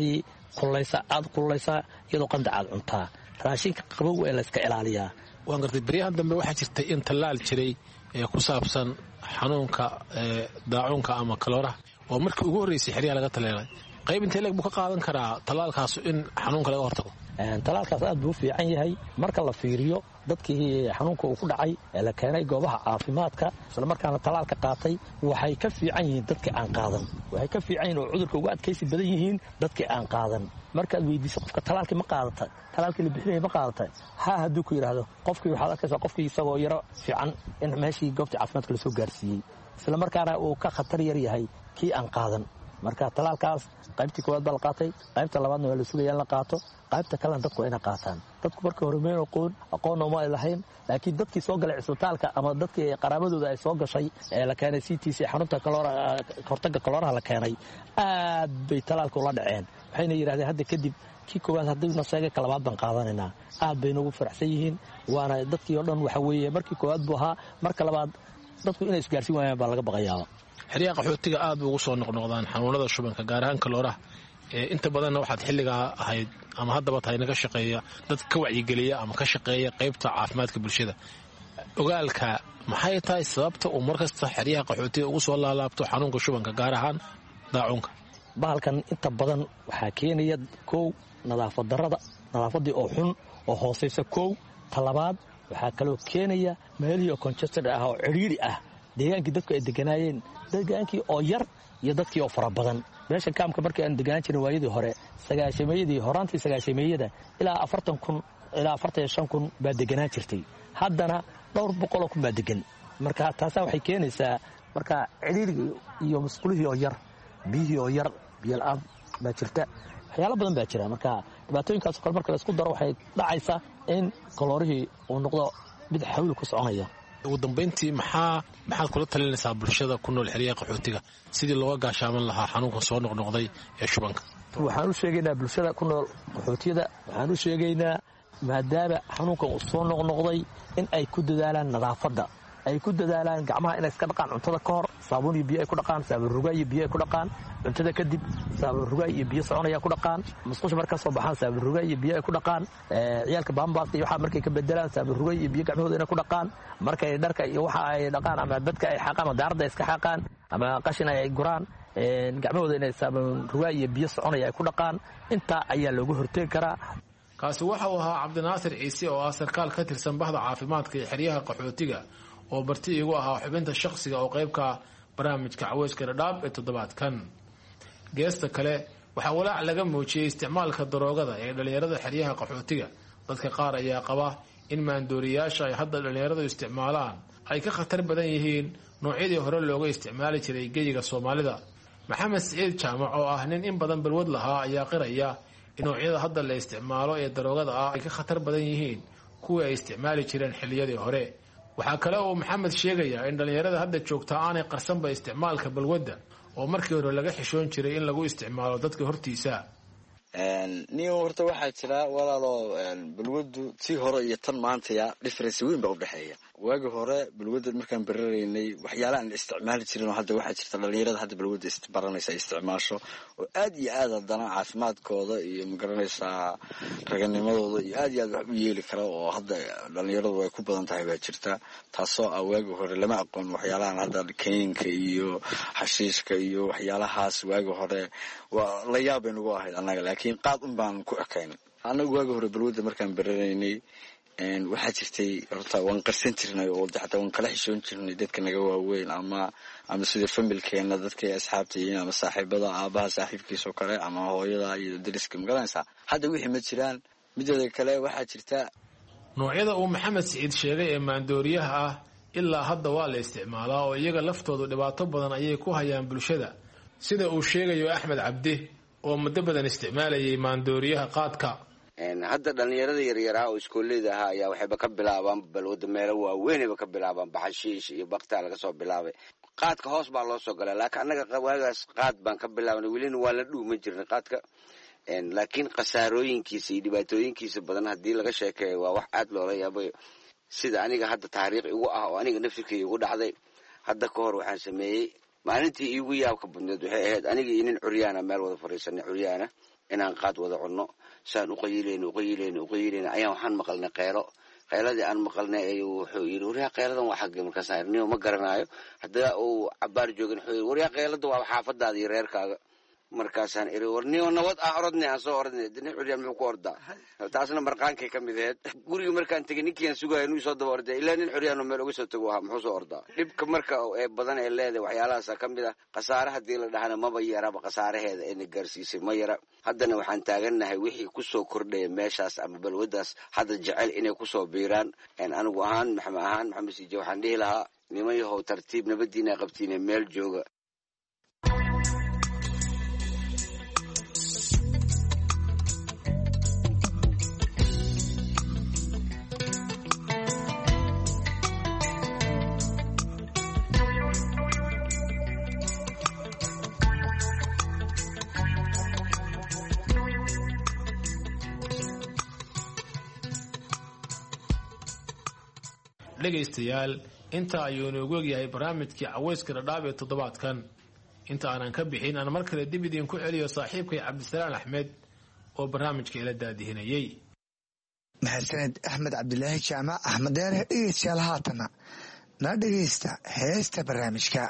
kullaysaa aad kullaysaa iyadoo qandac aad cuntaa raashinka qabow ee layska ilaaliyaa. waan gartay beryahan dambe waxaa jirtay in tallaal jiray ee ku saabsan xanuunka daacuunka ama kalooraha oo markii ugu horreysay xeryaha laga taleelay. qayb intee leeg buu ka qaadan karaa tallaalkaas in xanuunka laga hortago? tallaalkaas aad buu u fiican yahay marka la fiiriyo dadkii xanuunka uu ku dhacay ee la keenay goobaha caafimaadka islamarkaana tallaalka qaatay waxay ka fiican yihiin dadkii aan qaadan. waxay ka fiican yihiin oo cudurka uga adkaysi badan yihiin dadkii aan qaadan. markaad weydiiso qofka tallaalkii ma qaadata tallaalkii la bixinaya ma qaadata hadduu ku yidhaahdo qofkii waxaad arkaysaa qofkii isagoo yaro fiican in meeshii goobtii caafimaadka lasoo gaarsiiyey islamarkaana uu ka khatar yar yahay kii aan qaadan. marka tallaalkaas qaybtii koowaad baa la qaatay, qaybta labaadna waa la sugaya in la qaato, qaybta kalena dadku waa inay qaataan. dadku marka hore mayn aqoonna uma ay lahayn, laakiin dadkii soo galay cisbitaalka ama dadkii qaraabadooda ay soo gashay ee la keenay CTC xarunta hortagga kalooraha la keenay aad bay tallaalka ula dhaceen. waxayna yidhahdeen hadda kadib kii koowaad haddayna sheegay ka labaad baan qaadanaynaa. aad bay noogu faraxsan yihiin. waana dadkii oo dhan waxa weeye markii koowaad buu ahaa, marka labaad dadku inay isgaarsiin waayaan baa laga baqayaaba. xeryaha qaxootiga aad bay ugu soo noqnoqdaan xanuunada shubanka gaar ahaan kalooraha. inta badanna waxaad xilligaa ahayd ama haddaba tahay naga shaqeeya dad ka wacyigeliya ama ka shaqeeya qaybta caafimaadka bulshada. ogaalka maxay tahay sababta uu markasta xeryaha qaxootiga ugu soo laalaabto xanuunka shubanka gaar ahaan daacuunka? bahalkan inta badan waxaa keenaya kow nadaafad darrada, nadaafaddii oo xun oo hoosaysa kow. talabaad waxaa kaloo keenaya meelihii oo congested ah oo cidhiidhi ah, deegaankii dadku ay deganaayeen deegaankii oo yar iyo dadkii oo fara badan. meesha kaamka markii aan deganaan jirin waayadii hore horaantii sagaashameeyada ilaa 40,000 ilaa 45,000 baa deganaan jirtay. haddana dhowr boqoloo kun baa degan. marka taasaa waxay keenaysaa marka cidhiidhigii iyo musqulihii oo yar, biyihii oo yar, biyo la'aan baa jirta, waxyaalo badan baa jira. marka dhibaatooyinkaasoo kale marka laisku daro waxay dhacaysaa in kaloorihii uu noqdo mid xawli ku soconaya. ugu dambayntii maxaad kula talinaysaa bulshada ku nool xeryaha qaxootiga sidii looga gaashaaman lahaa xanuunkan soo noqnoqday ee shubanka? waxaan u sheegaynaa bulshada ku nool qaxootiyada, waxaan u sheegaynaa maadaama xanuunkan uu soo noqnoqday in ay ku dadaalaan nadaafadda, ay ku dadaalaan gacmaha inay iska dhaqaan cuntada ka hor, saabuun iyo biyo ay ku dhaqaan, saabuun rugaay iyo biyo ay ku dhaqaan, cuntada kadib saabuun rugaay iyo biyo soconaya ku dhaqaan, musqusha marka soo baxaan saabuun rugaay iyo biyo ay ku dhaqaan, ciyaalka baambaasta iyo waxa markay ka bedelaan saabuun rugaay iyo biyo gacmahooda inay ku dhaqaan, markay dharka iyo waxa ay dhaqaan ama badka ay xaqaan ama daaradda iska xaqaan ama qashin ay guraan, gacmahooda inay saabuun rugaay iyo biyo soconaya ay ku dhaqaan. intaa ayaa looga hortegi karaa. kaasi waxa uu ahaa cabdinaasir ciise oo ah sarkaal ka tirsan bahda caafimaadka ee xeryaha qaxootiga oo barti igu ahaa xubinta shakhsiga oo qaybka barnaamijka caweyska dhadhaab ee toddobaadkan. geesta kale waxaa walaac laga muujiyey isticmaalka daroogada ee dhallinyarada xeryaha qaxootiga. dadka qaar ayaa qaba in maandooriyaasha ay hadda dhallinyaradu isticmaalaan ay ka khatar badan yihiin noocyadii hore looga isticmaali jiray geyiga soomaalida. maxamed siciid jaamac oo ah nin in badan balwad lahaa ayaa qiraya in noocyada hadda la isticmaalo ee daroogada ah ay ka khatar badan yihiin kuwii ay isticmaali jireen xilliyadii hore. waxaa kale uu maxamed sheegayaa in dhallinyarada hadda joogta aanay qarsanba isticmaalka balwadda oo markii hore laga xishoon jiray in lagu isticmaalo dadka hortiisa. nin horta waxaa jira walaalo balwaddu tii hore iyo tan maantaya difference weyn baa udhexeeya. waagi hore balwadda markaan bararaynay waxyaala aan isticmaali jirin oo hadda waxaa jirta dhalinyarada hadda balwadda baranaysa isticmaasho oo aad iyo aad haddana caafimaadkooda iyo magaranaysaa raganimadooda iyo aad iyo aad wax u yeeli kara oo hadda dhalinyaradu ay ku badan tahay baa jirta. taasoo ah waagi hore lama aqoon waxyaalahan hadda kaniinka iyo xashiishka iyo waxyaalahaas waagi hore waa la yaab bay nagu ahayd annaga, laakiin qaad un baan ku ekayn. annagu waagi hore balwadda markaan bararaynay waxaa jirtay horta waan qarsan jirnay oo xataa waan kala xishoon jirnay dadka naga waaweyn ama sida familkeena dadka asxaabta yihiin ama saaxiibada aabaha saaxiibkiisa oo kale ama hooyada iyo dariska magaranaysaa. hadda wixii ma jiraan. mideeda kale waxaa jirta noocyada uu maxamed siciid sheegay ee maandooriyaha ah ilaa hadda waa la isticmaalaa oo iyaga laftoodu dhibaato badan ayay ku hayaan bulshada, sida uu sheegayo axmed cabdi oo muddo badan isticmaalayay maandooriyaha qaadka. hadda dhallinyarada yaryaraa oo iskooleyda ahaa ayaa waxayba ka bilaabaan balwadda meelo waaweynayba ka bilaabaan baxashiish iyo baktaa laga soo bilaabay. qaadka hoos baa loo soo galay, laakiin annaga waagaas qaad baan ka bilaabnay, welina waa la dhuuma jirnay qaadka. laakiin khasaarooyinkiisa iyo dhibaatooyinkiisa badan haddii laga sheekeeyo waa wax aad loola yaabayo. sida aniga hadda taariikh igu ah oo aniga naftirkayga igu dhacday. hadda ka hor waxaan sameeyey maalintii iigu yaabka badneed waxay ahayd aniga iyo nin curyaana meel wada fadhiisanay curyaana inaan qaad wada cunno saan uqayilayna ayaan waxaan maqalnay qayladii aan maqalnay ayuu wuxuu yidhi waryaa qayladan waa xagge markaasaan irniyo ma garanaayo haddana uu cabaar joogin wuxuu yidhi waryaa qaylada waa xaafadaada iyo reerkaaga markaasaan iri warniyo nabad ah orodnay aan soo orodnay nin curyaan muxuu ku ordaa taasna marqaankay ka mid aheyd guriga markaan tegay ninkiiaan sugaya inuu soo daba orday ilaa nin curyaanoo meel uga soo tago ahaa muxuu soo ordaa dhibka marka ee badan ee leedahay waxyaalahaasa ka mid ah khasaare haddii la dhahana maba yaraba khasaaraheeda ina gaarsiisay ma yara haddana waxaan taagannahay wixii kusoo kordhaya meeshaas ama balwadaas hadda jecel inay kusoo biiraan anigu ahaan maxamed siije waxaan dhihi lahaa niman yahow tartiib nabadiina qabtiine meel jooga. dhegaystayaal inta ayuu inoogu egyahay barnaamijkii cawayska dhadhaab ee toddobaadkan inta aanan ka bixin aan mar kale dib idiinku celiyo saaxiibkay cabdisalaan axmed oo barnaamijka ila daadihinayey. mahadsaned axmed cabdilaahi jaamac axmed deere. dhegaystayaal haatana na dhegaysta heesta barnaamijka.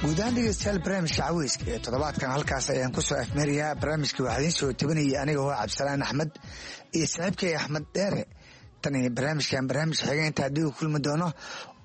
guud ahaan dhegeystayaal barnaamijka caweyska ee toddobaadkan halkaas ayaan ku soo afmeerayaa. barnaamijka waxaa idiin soo tabinayay aniga oo cabdisalaan axmed iyo saaxiibkay axmed dheere. tan iyo barnaamijkan barnaamij xigeentaa dib u kulmi doono